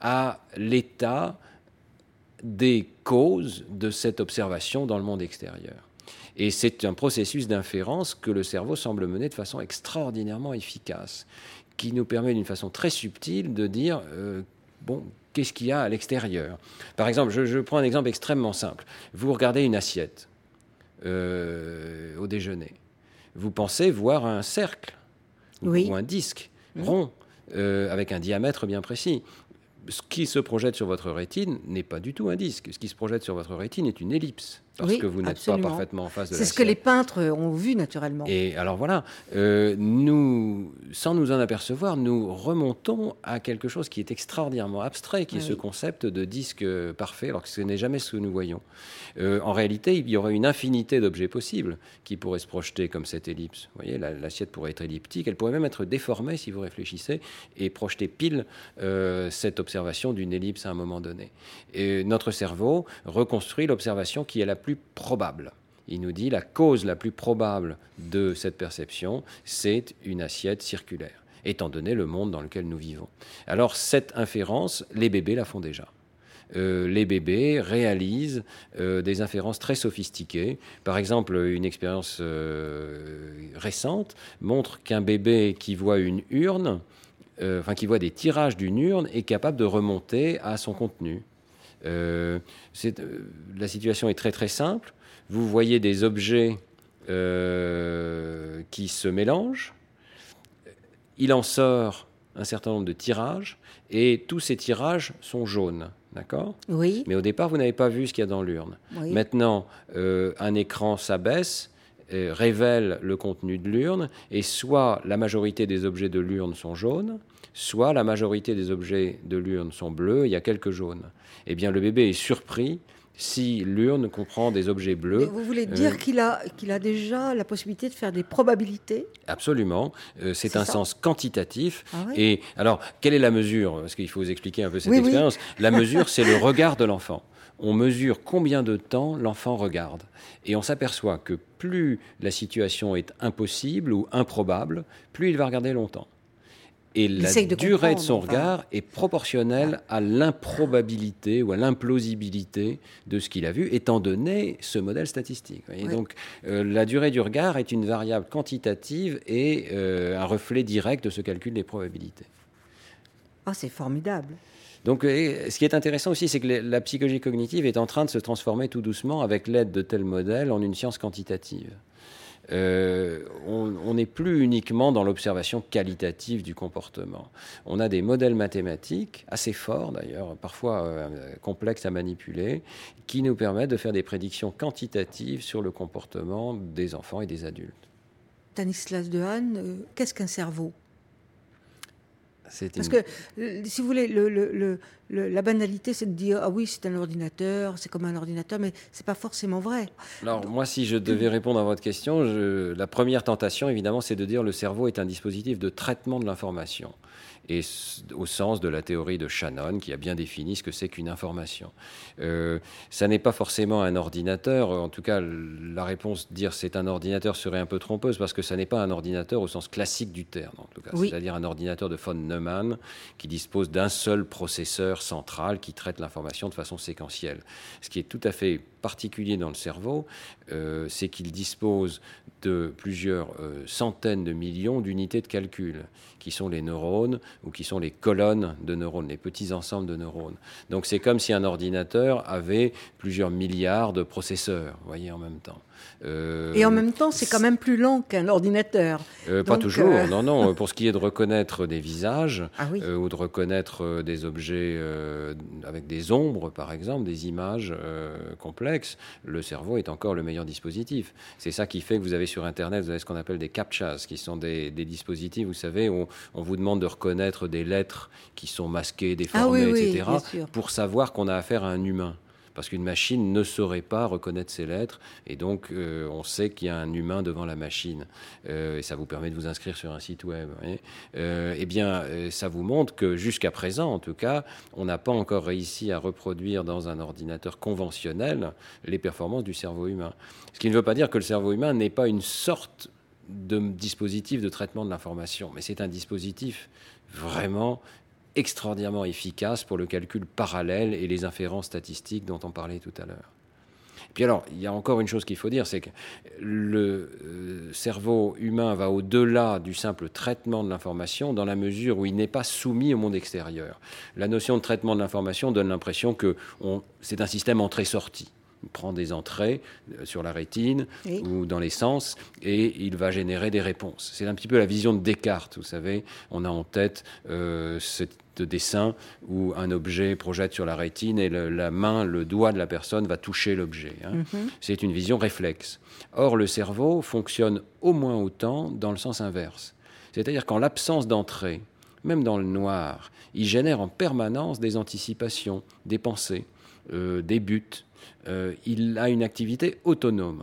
à l'état des causes de cette observation dans le monde extérieur. Et c'est un processus d'inférence que le cerveau semble mener de façon extraordinairement efficace, qui nous permet d'une façon très subtile de dire, euh, bon, qu'est-ce qu'il y a à l'extérieur? Par exemple, je, je prends un exemple extrêmement simple. Vous regardez une assiette euh, au déjeuner. Vous pensez voir un cercle oui. ou un disque mmh. rond euh, avec un diamètre bien précis. Ce qui se projette sur votre rétine n'est pas du tout un disque. Ce qui se projette sur votre rétine est une ellipse, parce oui, que vous n'êtes absolument. pas parfaitement en face de C'est l'assiette. ce que les peintres ont vu naturellement. Et alors voilà, euh, nous, sans nous en apercevoir, nous remontons à quelque chose qui est extraordinairement abstrait, qui oui. est ce concept de disque parfait, alors que ce n'est jamais ce que nous voyons. Euh, en réalité, il y aurait une infinité d'objets possibles qui pourraient se projeter comme cette ellipse. Vous voyez, la, l'assiette pourrait être elliptique, elle pourrait même être déformée si vous réfléchissez, et projeter pile euh, cette observation d'une ellipse à un moment donné. Et notre cerveau reconstruit l'observation qui est la plus probable. Il nous dit la cause la plus probable de cette perception, c'est une assiette circulaire, étant donné le monde dans lequel nous vivons. Alors cette inférence, les bébés la font déjà. Euh, les bébés réalisent euh, des inférences très sophistiquées. Par exemple, une expérience euh, récente montre qu'un bébé qui voit une urne, euh, enfin qui voit des tirages d'une urne, est capable de remonter à son contenu. Euh, c'est, euh, la situation est très très simple. Vous voyez des objets euh, qui se mélangent. Il en sort un certain nombre de tirages et tous ces tirages sont jaunes, d'accord ? Oui. Mais au départ, vous n'avez pas vu ce qu'il y a dans l'urne. Oui. Maintenant, euh, un écran s'abaisse, euh, révèle le contenu de l'urne et soit la majorité des objets de l'urne sont jaunes, soit la majorité des objets de l'urne sont bleus, il y a quelques jaunes. Eh bien, le bébé est surpris si l'urne comprend des objets bleus. Et vous voulez dire euh, qu'il a, qu'il a déjà la possibilité de faire des probabilités ? Absolument. Euh, c'est, c'est un ça. Sens quantitatif. Ah oui. Et alors, quelle est la mesure ? Parce qu'il faut vous expliquer un peu cette oui, expérience. Oui. La mesure, c'est le regard de l'enfant. On mesure combien de temps l'enfant regarde. Et on s'aperçoit que plus la situation est impossible ou improbable, plus il va regarder longtemps. Et la de durée de son enfin. regard est proportionnelle à l'improbabilité ou à l'implausibilité de ce qu'il a vu, étant donné ce modèle statistique. Oui. Donc, euh, la durée du regard est une variable quantitative et euh, un reflet direct de ce calcul des probabilités. Ah, c'est formidable. Donc, ce qui est intéressant aussi, c'est que la psychologie cognitive est en train de se transformer tout doucement, avec l'aide de tels modèles, en une science quantitative. Euh, on n'est plus uniquement dans l'observation qualitative du comportement. On a des modèles mathématiques, assez forts d'ailleurs, parfois euh, complexes à manipuler, qui nous permettent de faire des prédictions quantitatives sur le comportement des enfants et des adultes. Stanislas Dehaene, euh, qu'est-ce qu'un cerveau ? C'est Parce une... que, si vous voulez, le, le, le, le, la banalité, c'est de dire « Ah oui, c'est un ordinateur, c'est comme un ordinateur », mais ce n'est pas forcément vrai. Alors, Donc, moi, si je devais répondre à votre question, je, la première tentation, évidemment, c'est de dire le cerveau est un dispositif de traitement de l'information. Et au sens de la théorie de Shannon, qui a bien défini ce que c'est qu'une information. Euh, ça n'est pas forcément un ordinateur. En tout cas, la réponse dire c'est un ordinateur serait un peu trompeuse, parce que ça n'est pas un ordinateur au sens classique du terme, en tout cas. Oui. C'est-à-dire un ordinateur de von Neumann qui dispose d'un seul processeur central qui traite l'information de façon séquentielle. Ce qui est tout à fait particulier dans le cerveau, euh, c'est qu'il dispose de plusieurs euh, centaines de millions d'unités de calcul, qui sont les neurones ou qui sont les colonnes de neurones, les petits ensembles de neurones. Donc c'est comme si un ordinateur avait plusieurs milliards de processeurs, vous voyez, en même temps. Euh, Et en même temps, c'est quand même plus lent qu'un ordinateur. Euh, pas Donc, toujours, euh... non, non. Pour ce qui est de reconnaître des visages, ah oui. euh, ou de reconnaître des objets euh, avec des ombres, par exemple, des images euh, complexes, le cerveau est encore le meilleur dispositif. C'est ça qui fait que vous avez sur Internet, vous avez ce qu'on appelle des captchas, qui sont des, des dispositifs, vous savez, où on vous demande de reconnaître des lettres qui sont masquées, déformées, ah oui, et cetera, oui, pour savoir qu'on a affaire à un humain. Parce qu'une machine ne saurait pas reconnaître ces lettres, et donc euh, on sait qu'il y a un humain devant la machine. Euh, et ça vous permet de vous inscrire sur un site web. Euh, eh bien, euh, ça vous montre que jusqu'à présent, en tout cas, on n'a pas encore réussi à reproduire dans un ordinateur conventionnel les performances du cerveau humain. Ce qui ne veut pas dire que le cerveau humain n'est pas une sorte de dispositif de traitement de l'information, mais c'est un dispositif vraiment extraordinairement efficace pour le calcul parallèle et les inférences statistiques dont on parlait tout à l'heure. Et puis alors, il y a encore une chose qu'il faut dire, c'est que le euh, cerveau humain va au-delà du simple traitement de l'information dans la mesure où il n'est pas soumis au monde extérieur. La notion de traitement de l'information donne l'impression que on, c'est un système entrée-sortie. Il prend des entrées sur la rétine oui. ou dans les sens et il va générer des réponses. C'est un petit peu la vision de Descartes, vous savez. On a en tête euh, ce dessin où un objet projette sur la rétine et le, la main, le doigt de la personne va toucher l'objet. Hein. Mm-hmm. C'est une vision réflexe. Or, le cerveau fonctionne au moins autant dans le sens inverse. C'est-à-dire qu'en l'absence d'entrée, même dans le noir, il génère en permanence des anticipations, des pensées, euh, des buts. Euh, il a une activité autonome.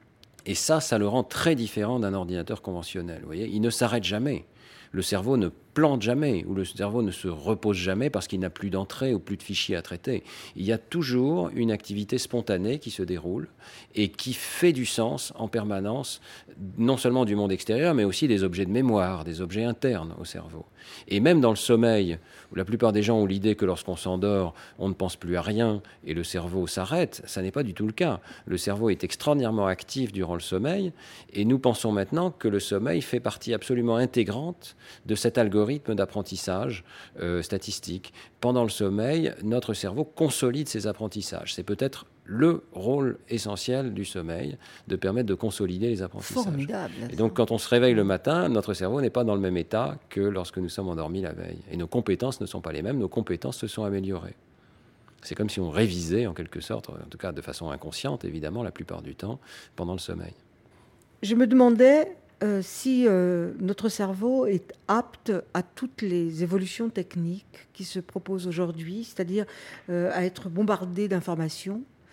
Et ça, ça le rend très différent d'un ordinateur conventionnel. Vous voyez, il ne s'arrête jamais. Le cerveau ne plante jamais, ou le cerveau ne se repose jamais parce qu'il n'a plus d'entrée ou plus de fichiers à traiter. Il y a toujours une activité spontanée qui se déroule et qui fait du sens en permanence, non seulement du monde extérieur, mais aussi des objets de mémoire, des objets internes au cerveau. Et même dans le sommeil, où la plupart des gens ont l'idée que lorsqu'on s'endort, on ne pense plus à rien et le cerveau s'arrête, ça n'est pas du tout le cas. Le cerveau est extraordinairement actif durant le sommeil et nous pensons maintenant que le sommeil fait partie absolument intégrante de cet algorithme d'apprentissage euh, statistique. Pendant le sommeil, notre cerveau consolide ses apprentissages. C'est peut-être le rôle essentiel du sommeil, de permettre de consolider les apprentissages. Formidable. Et donc, quand on se réveille le matin, notre cerveau n'est pas dans le même état que lorsque nous sommes endormis la veille. Et nos compétences ne sont pas les mêmes, nos compétences se sont améliorées. C'est comme si on révisait, en quelque sorte, en tout cas de façon inconsciente, évidemment, la plupart du temps, pendant le sommeil. Je me demandais euh, si euh, notre cerveau est apte à toutes les évolutions techniques qui se proposent aujourd'hui, c'est-à-dire euh, à être bombardé d'informations,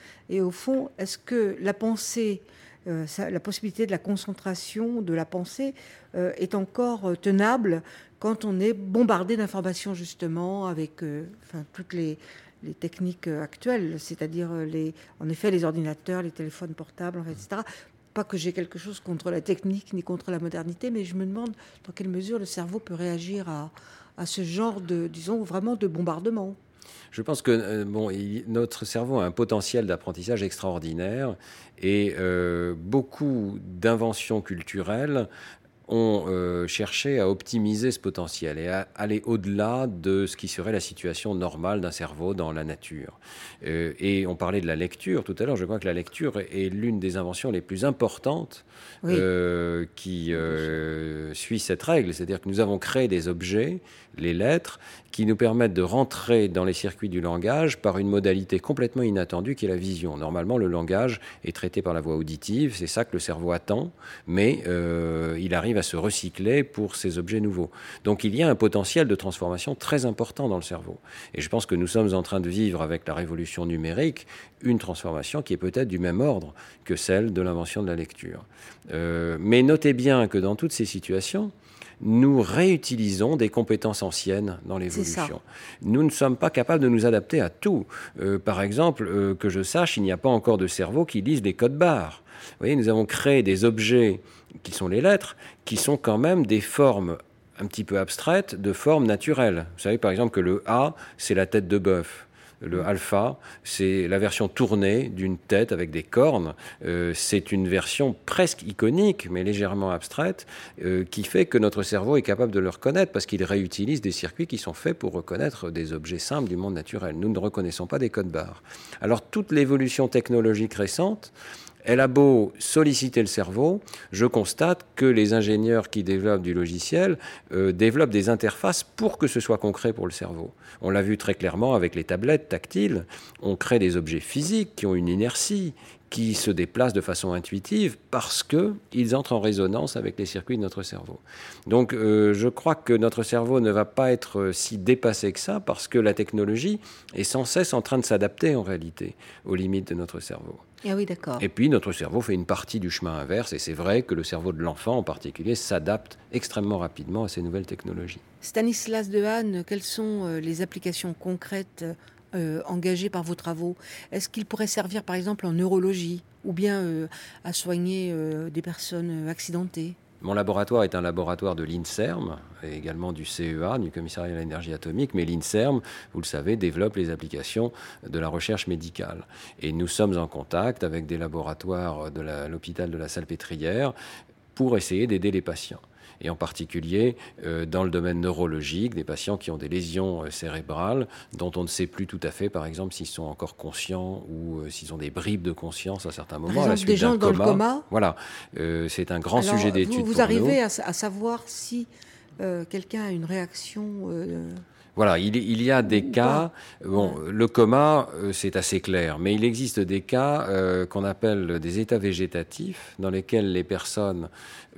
Et au fond, est-ce que la pensée, euh, ça, la possibilité de la concentration de la pensée euh, est encore euh, tenable quand on est bombardé d'informations, justement, avec euh, enfin, toutes les, les techniques actuelles, c'est-à-dire, les, en effet, les ordinateurs, les téléphones portables, et cetera. Pas que j'ai quelque chose contre la technique ni contre la modernité, mais je me demande dans quelle mesure le cerveau peut réagir à, à ce genre de, disons, vraiment de bombardement. Je pense que euh, bon, il, notre cerveau a un potentiel d'apprentissage extraordinaire et euh, beaucoup d'inventions culturelles ont euh, cherché à optimiser ce potentiel et à aller au-delà de ce qui serait la situation normale d'un cerveau dans la nature. Euh, et on parlait de la lecture tout à l'heure. Je crois que la lecture est l'une des inventions les plus importantes oui. euh, qui euh, suit cette règle. C'est-à-dire que nous avons créé des objets, les lettres, qui nous permettent de rentrer dans les circuits du langage par une modalité complètement inattendue qui est la vision. Normalement, le langage est traité par la voie auditive, c'est ça que le cerveau attend, mais euh, il arrive à se recycler pour ces objets nouveaux. Donc il y a un potentiel de transformation très important dans le cerveau. Et je pense que nous sommes en train de vivre avec la révolution numérique une transformation qui est peut-être du même ordre que celle de l'invention de la lecture. Euh, mais notez bien que dans toutes ces situations, nous réutilisons des compétences anciennes dans l'évolution. Nous ne sommes pas capables de nous adapter à tout. Euh, par exemple, euh, que je sache, il n'y a pas encore de cerveau qui lise des codes barres. Vous voyez, nous avons créé des objets qui sont les lettres, qui sont quand même des formes un petit peu abstraites de formes naturelles. Vous savez, par exemple, que le A, c'est la tête de bœuf. Le alpha, c'est la version tournée d'une tête avec des cornes. Euh, c'est une version presque iconique, mais légèrement abstraite, euh, qui fait que notre cerveau est capable de le reconnaître parce qu'il réutilise des circuits qui sont faits pour reconnaître des objets simples du monde naturel. Nous ne reconnaissons pas des codes barres. Alors, toute l'évolution technologique récente, elle a beau solliciter le cerveau, je constate que les ingénieurs qui développent du logiciel euh, développent des interfaces pour que ce soit concret pour le cerveau. On l'a vu très clairement avec les tablettes tactiles. On crée des objets physiques qui ont une inertie, qui se déplacent de façon intuitive parce qu'ils entrent en résonance avec les circuits de notre cerveau. Donc euh, je crois que notre cerveau ne va pas être si dépassé que ça parce que la technologie est sans cesse en train de s'adapter en réalité aux limites de notre cerveau. Ah oui, d'accord. Et puis notre cerveau fait une partie du chemin inverse et c'est vrai que le cerveau de l'enfant en particulier s'adapte extrêmement rapidement à ces nouvelles technologies. Stanislas Dehaene, quelles sont les applications concrètes Euh, engagés par vos travaux? Est-ce qu'il pourrait servir par exemple en neurologie ou bien euh, à soigner euh, des personnes accidentées? Mon laboratoire est un laboratoire de l'INSERM et également du C E A, du Commissariat à l'énergie atomique, mais l'INSERM, vous le savez, développe les applications de la recherche médicale. Et nous sommes en contact avec des laboratoires de la, l'hôpital de la Salpêtrière pour essayer d'aider les patients. Et en particulier euh, dans le domaine neurologique, des patients qui ont des lésions euh, cérébrales dont on ne sait plus tout à fait, par exemple, s'ils sont encore conscients ou euh, s'ils ont des bribes de conscience à certains moments. Par exemple, à la suite des gens dans coma. le coma. Voilà, euh, c'est un grand Alors, sujet d'étude. Vous, vous pour arrivez nous. À, à savoir si euh, quelqu'un a une réaction. Euh... Voilà, il, il y a des Ou cas, pas. bon, ouais. Le coma, euh, c'est assez clair, mais il existe des cas euh, qu'on appelle des états végétatifs, dans lesquels les personnes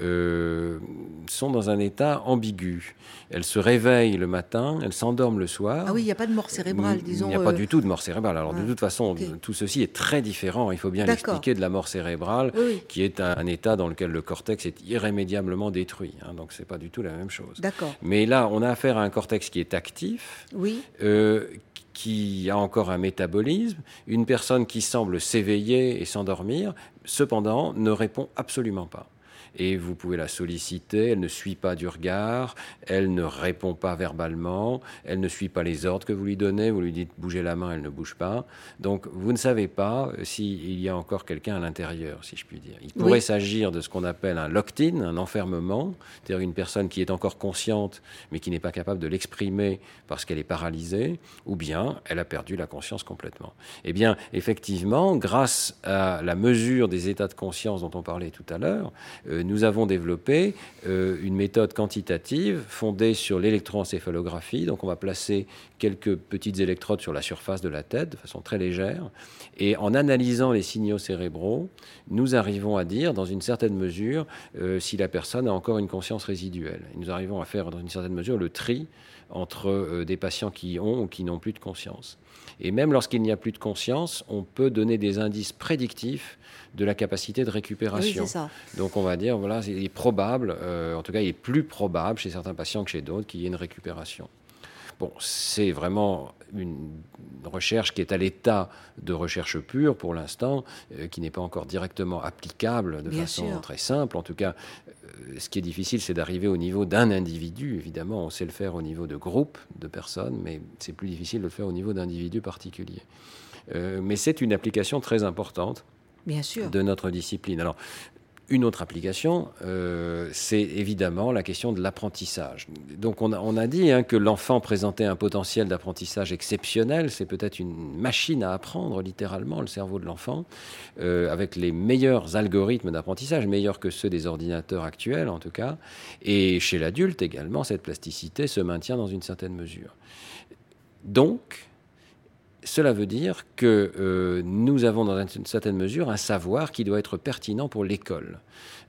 euh, sont dans un état ambigu. Elles se réveillent le matin, elles s'endorment le soir. Ah oui, il n'y a pas de mort cérébrale, disons. Il n'y a euh... pas du tout de mort cérébrale. Alors ah, de toute façon, okay. tout ceci est très différent. Il faut bien D'accord. l'expliquer de la mort cérébrale, oui. qui est un, un état dans lequel le cortex est irrémédiablement détruit. Hein, donc c'est pas du tout la même chose. D'accord. Mais là, on a affaire à un cortex qui est actif. Oui. Euh, qui a encore un métabolisme, une personne qui semble s'éveiller et s'endormir, cependant ne répond absolument pas. Et vous pouvez la solliciter, elle ne suit pas du regard, elle ne répond pas verbalement, elle ne suit pas les ordres que vous lui donnez, vous lui dites bouger la main, elle ne bouge pas. Donc vous ne savez pas s'il y a encore quelqu'un à l'intérieur, si je puis dire. Il pourrait oui. s'agir de ce qu'on appelle un locked-in, un enfermement, c'est-à-dire une personne qui est encore consciente mais qui n'est pas capable de l'exprimer parce qu'elle est paralysée, ou bien elle a perdu la conscience complètement. Eh bien, effectivement, grâce à la mesure des états de conscience dont on parlait tout à l'heure, euh, nous avons développé euh, une méthode quantitative fondée sur l'électroencéphalographie. Donc on va placer quelques petites électrodes sur la surface de la tête de façon très légère. Et en analysant les signaux cérébraux, nous arrivons à dire, dans une certaine mesure, euh, si la personne a encore une conscience résiduelle. Et nous arrivons à faire, dans une certaine mesure, le tri entre euh, des patients qui ont ou qui n'ont plus de conscience. Et même lorsqu'il n'y a plus de conscience, on peut donner des indices prédictifs de la capacité de récupération. Oui, c'est ça. Donc on va dire, voilà, il est probable, euh, en tout cas il est plus probable chez certains patients que chez d'autres qu'il y ait une récupération. Bon, c'est vraiment une recherche qui est à l'état de recherche pure pour l'instant, euh, qui n'est pas encore directement applicable de Bien façon sûr. très simple. En tout cas, euh, ce qui est difficile, c'est d'arriver au niveau d'un individu. Évidemment, on sait le faire au niveau de groupes de personnes, mais c'est plus difficile de le faire au niveau d'individus particuliers. Euh, mais c'est une application très importante Bien sûr. de notre discipline. Alors, une autre application, euh, c'est évidemment la question de l'apprentissage. Donc on a, on a dit hein, que l'enfant présentait un potentiel d'apprentissage exceptionnel. C'est peut-être une machine à apprendre, littéralement, le cerveau de l'enfant, euh, avec les meilleurs algorithmes d'apprentissage, meilleurs que ceux des ordinateurs actuels en tout cas. Et chez l'adulte également, cette plasticité se maintient dans une certaine mesure. Donc, cela veut dire que euh, nous avons dans une certaine mesure un savoir qui doit être pertinent pour l'école.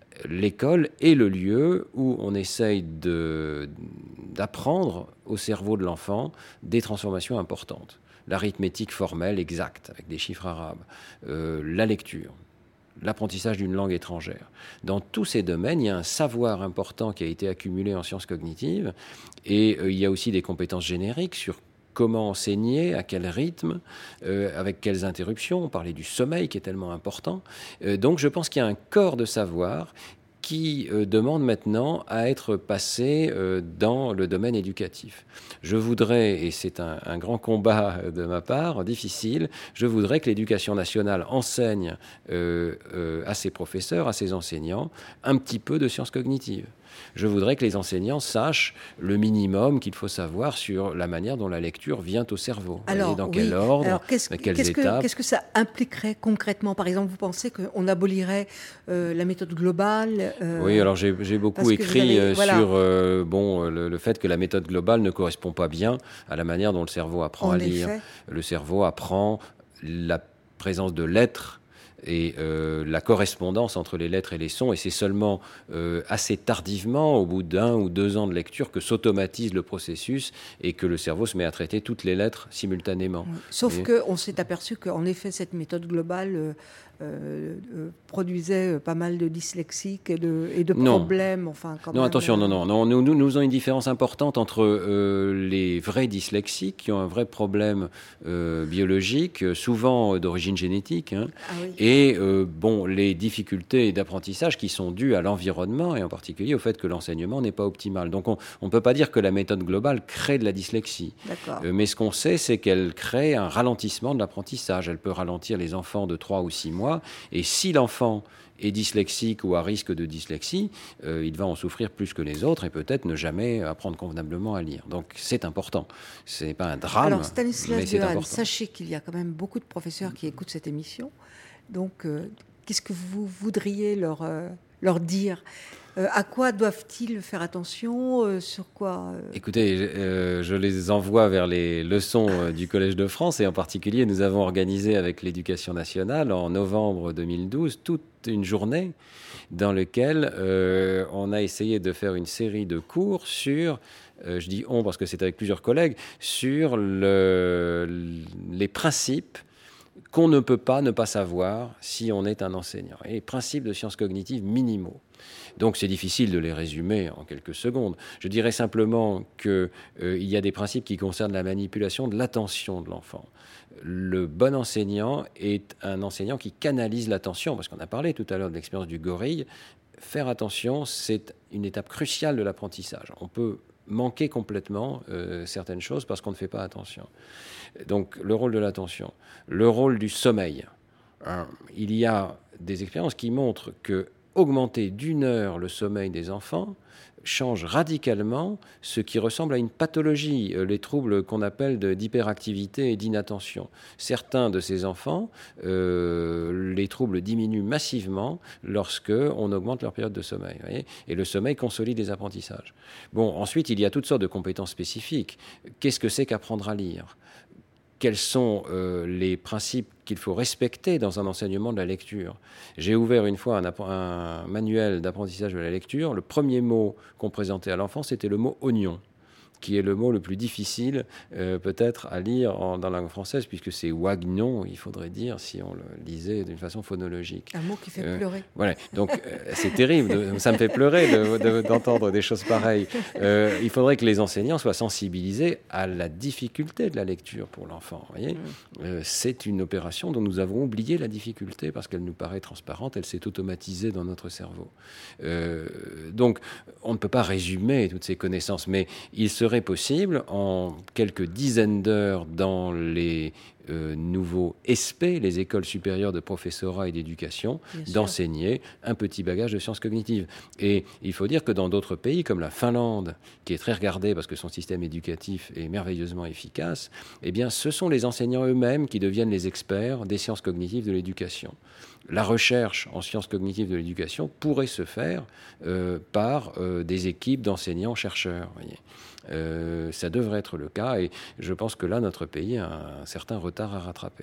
L'école est le lieu où on essaye de, d'apprendre au cerveau de l'enfant des transformations importantes. L'arithmétique formelle exacte, avec des chiffres arabes, euh, la lecture, l'apprentissage d'une langue étrangère. Dans tous ces domaines, il y a un savoir important qui a été accumulé en sciences cognitives et euh, il y a aussi des compétences génériques sur comment enseigner, à quel rythme, euh, avec quelles interruptions. On parlait du sommeil qui est tellement important. Euh, donc je pense qu'il y a un corps de savoir qui euh, demande maintenant à être passé euh, dans le domaine éducatif. Je voudrais, et c'est un, un grand combat de ma part, difficile, je voudrais que l'éducation nationale enseigne euh, euh, à ses professeurs, à ses enseignants, un petit peu de sciences cognitives. Je voudrais que les enseignants sachent le minimum qu'il faut savoir sur la manière dont la lecture vient au cerveau. Alors, dans oui. quel ordre, Alors, qu'est-ce, dans quelles qu'est-ce que, étapes. qu'est-ce que ça impliquerait concrètement? Par exemple, vous pensez qu'on abolirait euh, la méthode globale euh, Oui, alors j'ai, j'ai beaucoup parce que écrit vous avez- euh, voilà. sur euh, bon, le, le fait que la méthode globale ne correspond pas bien à la manière dont le cerveau apprend En à lire. effet. Le cerveau apprend la présence de lettres et euh, la correspondance entre les lettres et les sons, et c'est seulement euh, assez tardivement, au bout d'un ou deux ans de lecture, que s'automatise le processus et que le cerveau se met à traiter toutes les lettres simultanément. Oui. Sauf Et- qu'on s'est aperçu qu'en effet, cette méthode globale euh, euh, euh, produisait pas mal de dyslexiques et de, et de Non. problèmes. Enfin, quand Non, même, attention, euh, non, non, non. Nous, nous, nous avons une différence importante entre euh, les vrais dyslexiques qui ont un vrai problème euh, biologique, euh, souvent euh, d'origine génétique, hein, Ah oui. et euh, bon, les difficultés d'apprentissage qui sont dues à l'environnement et en particulier au fait que l'enseignement n'est pas optimal. Donc on ne peut pas dire que la méthode globale crée de la dyslexie. D'accord. Euh, mais ce qu'on sait, c'est qu'elle crée un ralentissement de l'apprentissage. Elle peut ralentir les enfants de trois ou six mois. Et si l'enfant est dyslexique ou à risque de dyslexie, euh, il va en souffrir plus que les autres et peut-être ne jamais apprendre convenablement à lire. Donc c'est important. Ce n'est pas un drame, Alors, mais Stanislas c'est Dehaene, important. sachez qu'il y a quand même beaucoup de professeurs qui écoutent cette émission. Donc, euh, qu'est-ce que vous voudriez leur, euh, leur dire? Euh, à quoi doivent-ils faire attention? Euh, sur quoi euh, Écoutez, euh, je les envoie vers les leçons euh, du Collège de France et en particulier, nous avons organisé avec l'Éducation nationale en novembre deux mille douze toute une journée dans laquelle euh, on a essayé de faire une série de cours sur, euh, je dis on parce que c'est avec plusieurs collègues, sur le, les principes qu'on ne peut pas ne pas savoir si on est un enseignant. Et les principes de sciences cognitives minimaux. Donc c'est difficile de les résumer en quelques secondes. Je dirais simplement qu'il euh, y a des principes qui concernent la manipulation de l'attention de l'enfant. Le bon enseignant est un enseignant qui canalise l'attention, parce qu'on a parlé tout à l'heure de l'expérience du gorille. Faire attention, c'est une étape cruciale de l'apprentissage. On peut manquer complètement euh, certaines choses parce qu'on ne fait pas attention. Donc le rôle de l'attention, le rôle du sommeil. Hein, il y a des expériences qui montrent que augmenter d'une heure le sommeil des enfants change radicalement ce qui ressemble à une pathologie, euh, les troubles qu'on appelle de, d'hyperactivité et d'inattention. Certains de ces enfants, euh, les troubles diminuent massivement lorsque on augmente leur période de sommeil. Vous voyez, et le sommeil consolide les apprentissages. Bon, ensuite, il y a toutes sortes de compétences spécifiques. Qu'est-ce que c'est qu'apprendre à lire ? Quels sont euh, les principes qu'il faut respecter dans un enseignement de la lecture. J'ai ouvert une fois un, un manuel d'apprentissage de la lecture. Le premier mot qu'on présentait à l'enfant, c'était le mot « oignon ». qui est le mot le plus difficile euh, peut-être à lire en, dans la langue française, puisque c'est Wagnon, il faudrait dire, si on le lisait d'une façon phonologique. Un mot qui fait euh, pleurer. Voilà, donc euh, c'est terrible, de, ça me fait pleurer de, de, d'entendre des choses pareilles. Euh, il faudrait que les enseignants soient sensibilisés à la difficulté de la lecture pour l'enfant. Vous voyez, mmh. euh, c'est une opération dont nous avons oublié la difficulté parce qu'elle nous paraît transparente, elle s'est automatisée dans notre cerveau. Euh, donc, on ne peut pas résumer toutes ces connaissances, mais il serait possible, en quelques dizaines d'heures dans les euh, nouveaux E S P, les écoles supérieures de professorat et d'éducation, d'enseigner un petit bagage de sciences cognitives. Et il faut dire que dans d'autres pays, comme la Finlande, qui est très regardée parce que son système éducatif est merveilleusement efficace, eh bien, ce sont les enseignants eux-mêmes qui deviennent les experts des sciences cognitives de l'éducation. La recherche en sciences cognitives de l'éducation pourrait se faire euh, par euh, des équipes d'enseignants-chercheurs. Voyez. Euh, ça devrait être le cas et je pense que là, notre pays a un certain retard à rattraper.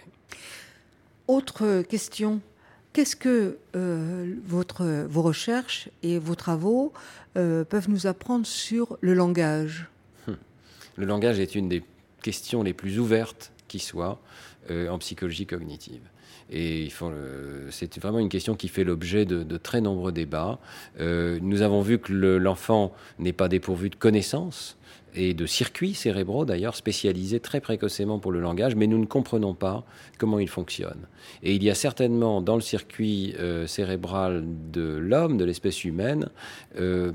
Autre question. Qu'est-ce que euh, votre, vos recherches et vos travaux euh, peuvent nous apprendre sur le langage ? hum. Le langage est une des questions les plus ouvertes qui soit euh, en psychologie cognitive. Et il faut le, c'est vraiment une question qui fait l'objet de, de très nombreux débats. Euh, nous avons vu que le, l'enfant n'est pas dépourvu de connaissances et de circuits cérébraux, d'ailleurs, spécialisés très précocement pour le langage, mais nous ne comprenons pas comment il fonctionne. Et il y a certainement dans le circuit euh, cérébral de l'homme, de l'espèce humaine, euh,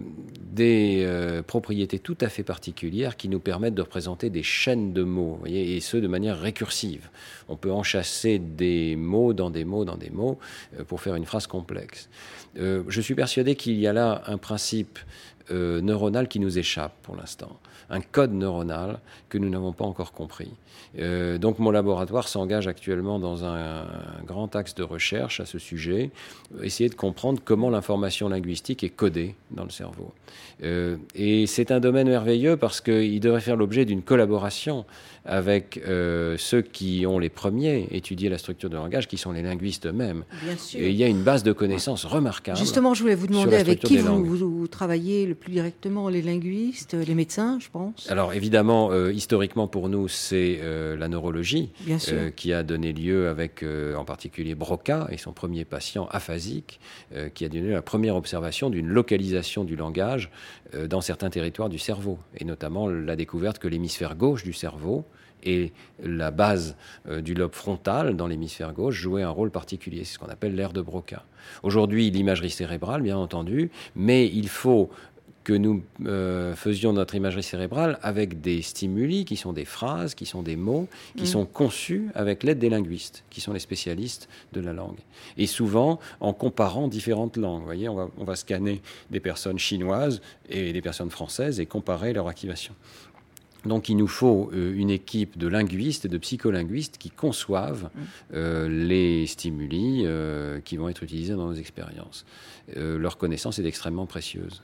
des euh, propriétés tout à fait particulières qui nous permettent de représenter des chaînes de mots, vous voyez, et ce, de manière récursive. On peut enchasser des mots dans des mots dans des mots euh, pour faire une phrase complexe. Euh, je suis persuadé qu'il y a là un principe euh, neuronal qui nous échappe pour l'instant. Un code neuronal que nous n'avons pas encore compris. Euh, donc mon laboratoire s'engage actuellement dans un, un grand axe de recherche à ce sujet, essayer de comprendre comment l'information linguistique est codée dans le cerveau. Euh, et c'est un domaine merveilleux parce qu'il devrait faire l'objet d'une collaboration avec euh, ceux qui ont les premiers étudié la structure de langage, qui sont les linguistes eux-mêmes. Bien sûr. Et il y a une base de connaissances remarquable. Justement, je voulais vous demander avec qui vous, vous, vous travaillez le plus directement, les linguistes, les médecins, je pense. Alors évidemment, euh, historiquement pour nous, c'est euh, la neurologie euh, qui a donné lieu avec euh, en particulier Broca et son premier patient aphasique, euh, qui a donné la première observation d'une localisation du langage euh, dans certains territoires du cerveau, et notamment la découverte que l'hémisphère gauche du cerveau et la base euh, du lobe frontal dans l'hémisphère gauche jouait un rôle particulier. C'est ce qu'on appelle l'aire de Broca. Aujourd'hui, l'imagerie cérébrale, bien entendu, mais il faut que nous euh, faisions notre imagerie cérébrale avec des stimuli qui sont des phrases, qui sont des mots, qui mmh. sont conçus avec l'aide des linguistes, qui sont les spécialistes de la langue. Et souvent, en comparant différentes langues. Vous voyez, on va, on va scanner des personnes chinoises et des personnes françaises et comparer leur activation. Donc il nous faut euh, une équipe de linguistes et de psycholinguistes qui conçoivent euh, les stimuli euh, qui vont être utilisés dans nos expériences. Euh, leur connaissance est extrêmement précieuse.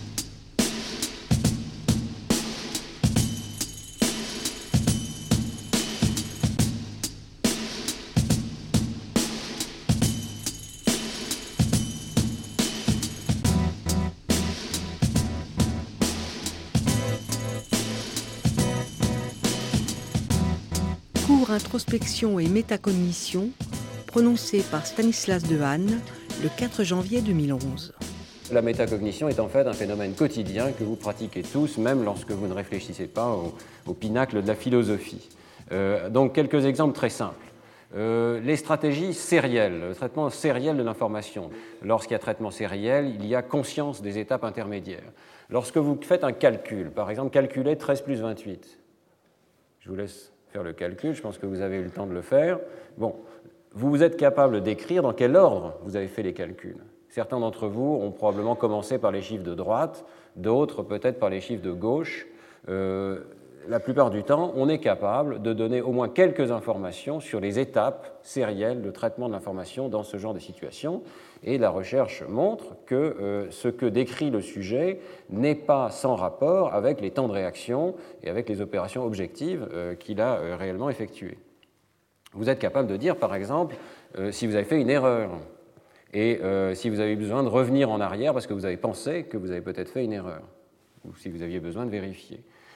Cours introspection et métacognition, prononcé par Stanislas Dehaene le quatre janvier deux mille onze. La métacognition est en fait un phénomène quotidien que vous pratiquez tous, même lorsque vous ne réfléchissez pas au, au pinacle de la philosophie. Euh, donc quelques exemples très simples. Euh, les stratégies sérielles, le traitement sériel de l'information. Lorsqu'il y a traitement sériel, il y a conscience des étapes intermédiaires. Lorsque vous faites un calcul, par exemple calculer treize plus vingt-huit, je vous laisse faire le calcul, je pense que vous avez eu le temps de le faire. Bon, vous êtes capable d'écrire dans quel ordre vous avez fait les calculs. Certains d'entre vous ont probablement commencé par les chiffres de droite, d'autres peut-être par les chiffres de gauche. Euh, la plupart du temps, on est capable de donner au moins quelques informations sur les étapes sérielles de traitement de l'information dans ce genre de situation. Et la recherche montre que euh, ce que décrit le sujet n'est pas sans rapport avec les temps de réaction et avec les opérations objectives euh, qu'il a euh, réellement effectuées. Vous êtes capable de dire, par exemple, euh, si vous avez fait une erreur et euh, si vous avez besoin de revenir en arrière parce que vous avez pensé que vous avez peut-être fait une erreur ou si vous aviez besoin de vérifier.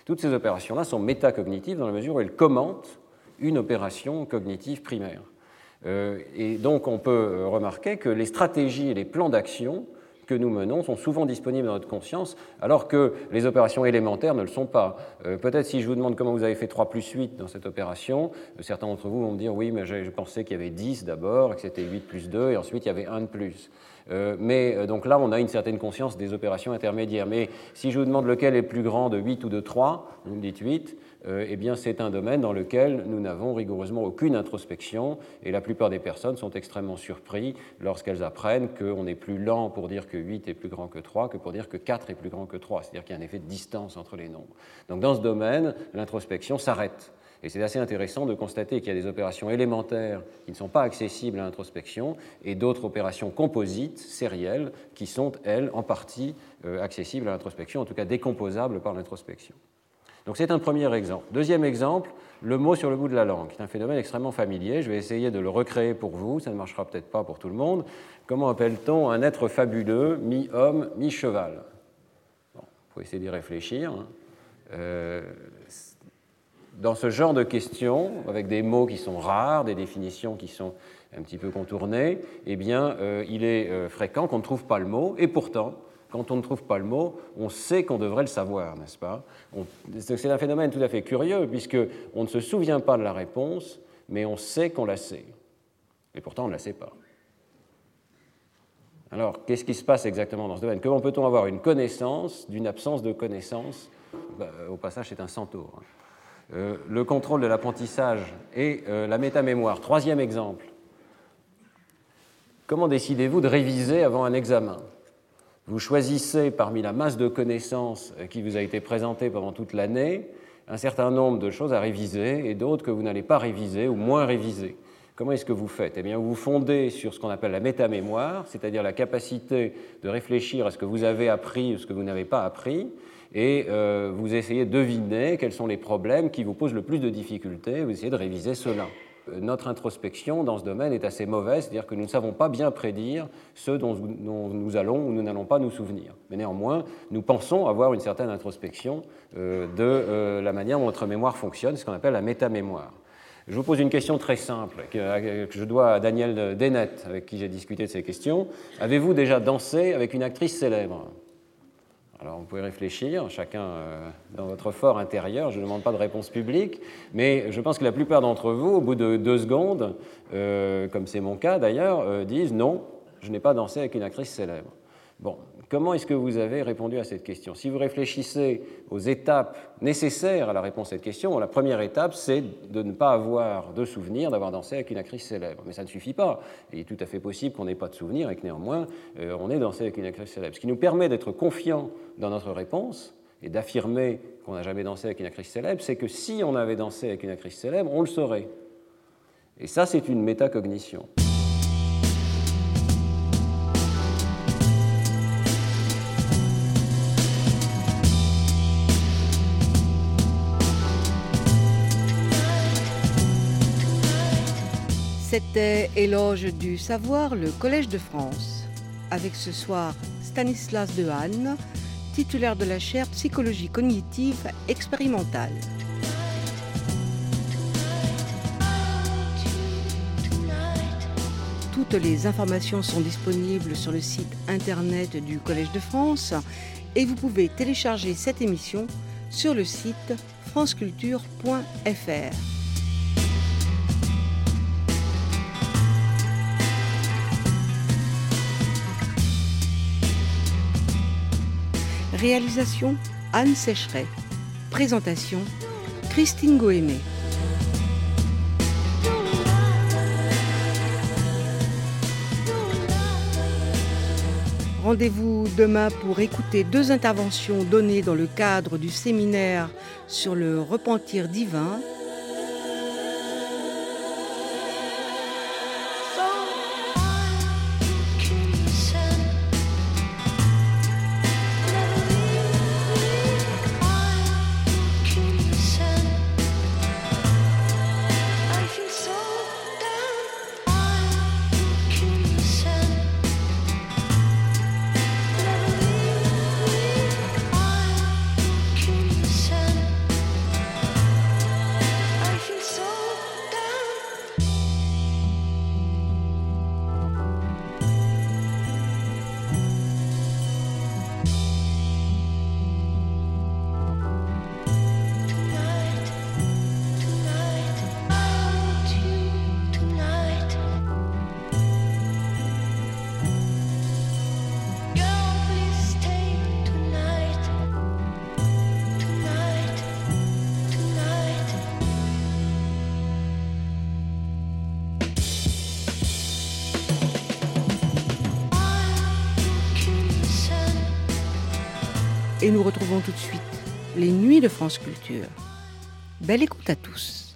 Toutes ces opérations-là sont métacognitives dans la mesure où elles commentent une opération cognitive primaire. Euh, et donc on peut remarquer que les stratégies et les plans d'action que nous menons sont souvent disponibles dans notre conscience, alors que les opérations élémentaires ne le sont pas. Euh, peut-être si je vous demande comment vous avez fait trois plus huit dans cette opération, euh, certains d'entre vous vont me dire oui, mais je, je pensais qu'il y avait dix d'abord, et que c'était huit plus deux, et ensuite il y avait un de plus. Euh, mais euh, donc là, on a une certaine conscience des opérations intermédiaires. Mais si je vous demande lequel est le plus grand de huit ou de trois, vous me dites huit, euh, eh bien c'est un domaine dans lequel nous n'avons rigoureusement aucune introspection, et la plupart des personnes sont extrêmement surpris lorsqu'elles apprennent qu'on est plus lent pour dire que huit est plus grand que trois que pour dire que quatre est plus grand que trois, c'est-à-dire qu'il y a un effet de distance entre les nombres. Donc dans ce domaine, l'introspection s'arrête. Et c'est assez intéressant de constater qu'il y a des opérations élémentaires qui ne sont pas accessibles à l'introspection et d'autres opérations composites, sérielles, qui sont, elles, en partie euh, accessibles à l'introspection, en tout cas décomposables par l'introspection. Donc c'est un premier exemple. Deuxième exemple, le mot sur le bout de la langue, qui est un phénomène extrêmement familier. Je vais essayer de le recréer pour vous, ça ne marchera peut-être pas pour tout le monde. Comment appelle-t-on un être fabuleux, mi-homme, mi-cheval? Bon, il faut essayer d'y réfléchir. Hein. Euh, Dans ce genre de questions, avec des mots qui sont rares, des définitions qui sont un petit peu contournées, eh bien, euh, il est euh, fréquent qu'on ne trouve pas le mot, et pourtant, quand on ne trouve pas le mot, on sait qu'on devrait le savoir, n'est-ce pas? on, C'est un phénomène tout à fait curieux, puisqu'on ne se souvient pas de la réponse, mais on sait qu'on la sait. Et pourtant, on ne la sait pas. Alors, qu'est-ce qui se passe exactement dans ce domaine? Comment peut-on avoir une connaissance d'une absence de connaissance? Ben, au passage, c'est un centaure. Hein. Euh, le contrôle de l'apprentissage et euh, la métamémoire. Troisième exemple. Comment décidez-vous de réviser avant un examen? Vous choisissez parmi la masse de connaissances qui vous a été présentée pendant toute l'année un certain nombre de choses à réviser et d'autres que vous n'allez pas réviser ou moins réviser. Comment est-ce que vous faites? Eh bien, vous vous fondez sur ce qu'on appelle la métamémoire, c'est-à-dire la capacité de réfléchir à ce que vous avez appris ou ce que vous n'avez pas appris, et euh, vous essayez de deviner quels sont les problèmes qui vous posent le plus de difficultés, vous essayez de réviser cela. Euh, notre introspection dans ce domaine est assez mauvaise, c'est-à-dire que nous ne savons pas bien prédire ce dont, dont nous allons ou nous n'allons pas nous souvenir. Mais néanmoins, nous pensons avoir une certaine introspection euh, de euh, la manière dont notre mémoire fonctionne, ce qu'on appelle la métamémoire. Je vous pose une question très simple que, que je dois à Daniel Dennett, avec qui j'ai discuté de ces questions. Avez-vous déjà dansé avec une actrice célèbre? Alors, vous pouvez réfléchir, chacun euh, dans votre fort intérieur, je ne demande pas de réponse publique, mais je pense que la plupart d'entre vous, au bout de deux secondes, euh, comme c'est mon cas d'ailleurs, euh, disent « non, je n'ai pas dansé avec une actrice célèbre ». Bon, comment est-ce que vous avez répondu à cette question? Si vous réfléchissez aux étapes nécessaires à la réponse à cette question, la première étape, c'est de ne pas avoir de souvenir d'avoir dansé avec une actrice célèbre. Mais ça ne suffit pas. Il est tout à fait possible qu'on n'ait pas de souvenir et que néanmoins, euh, on ait dansé avec une actrice célèbre. Ce qui nous permet d'être confiants dans notre réponse et d'affirmer qu'on n'a jamais dansé avec une actrice célèbre, c'est que si on avait dansé avec une actrice célèbre, on le saurait. Et ça, c'est une métacognition. C'était Éloge du savoir, le Collège de France. Avec ce soir Stanislas Dehaene, titulaire de la chaire Psychologie cognitive expérimentale. Toutes les informations sont disponibles sur le site internet du Collège de France et vous pouvez télécharger cette émission sur le site franceculture point f r. Réalisation Anne Sécheret. Présentation Christine Goémé. Rendez-vous demain pour écouter deux interventions données dans le cadre du séminaire sur le repentir divin. Sun. et nous retrouvons tout de suite les Nuits de France Culture. Belle écoute à tous.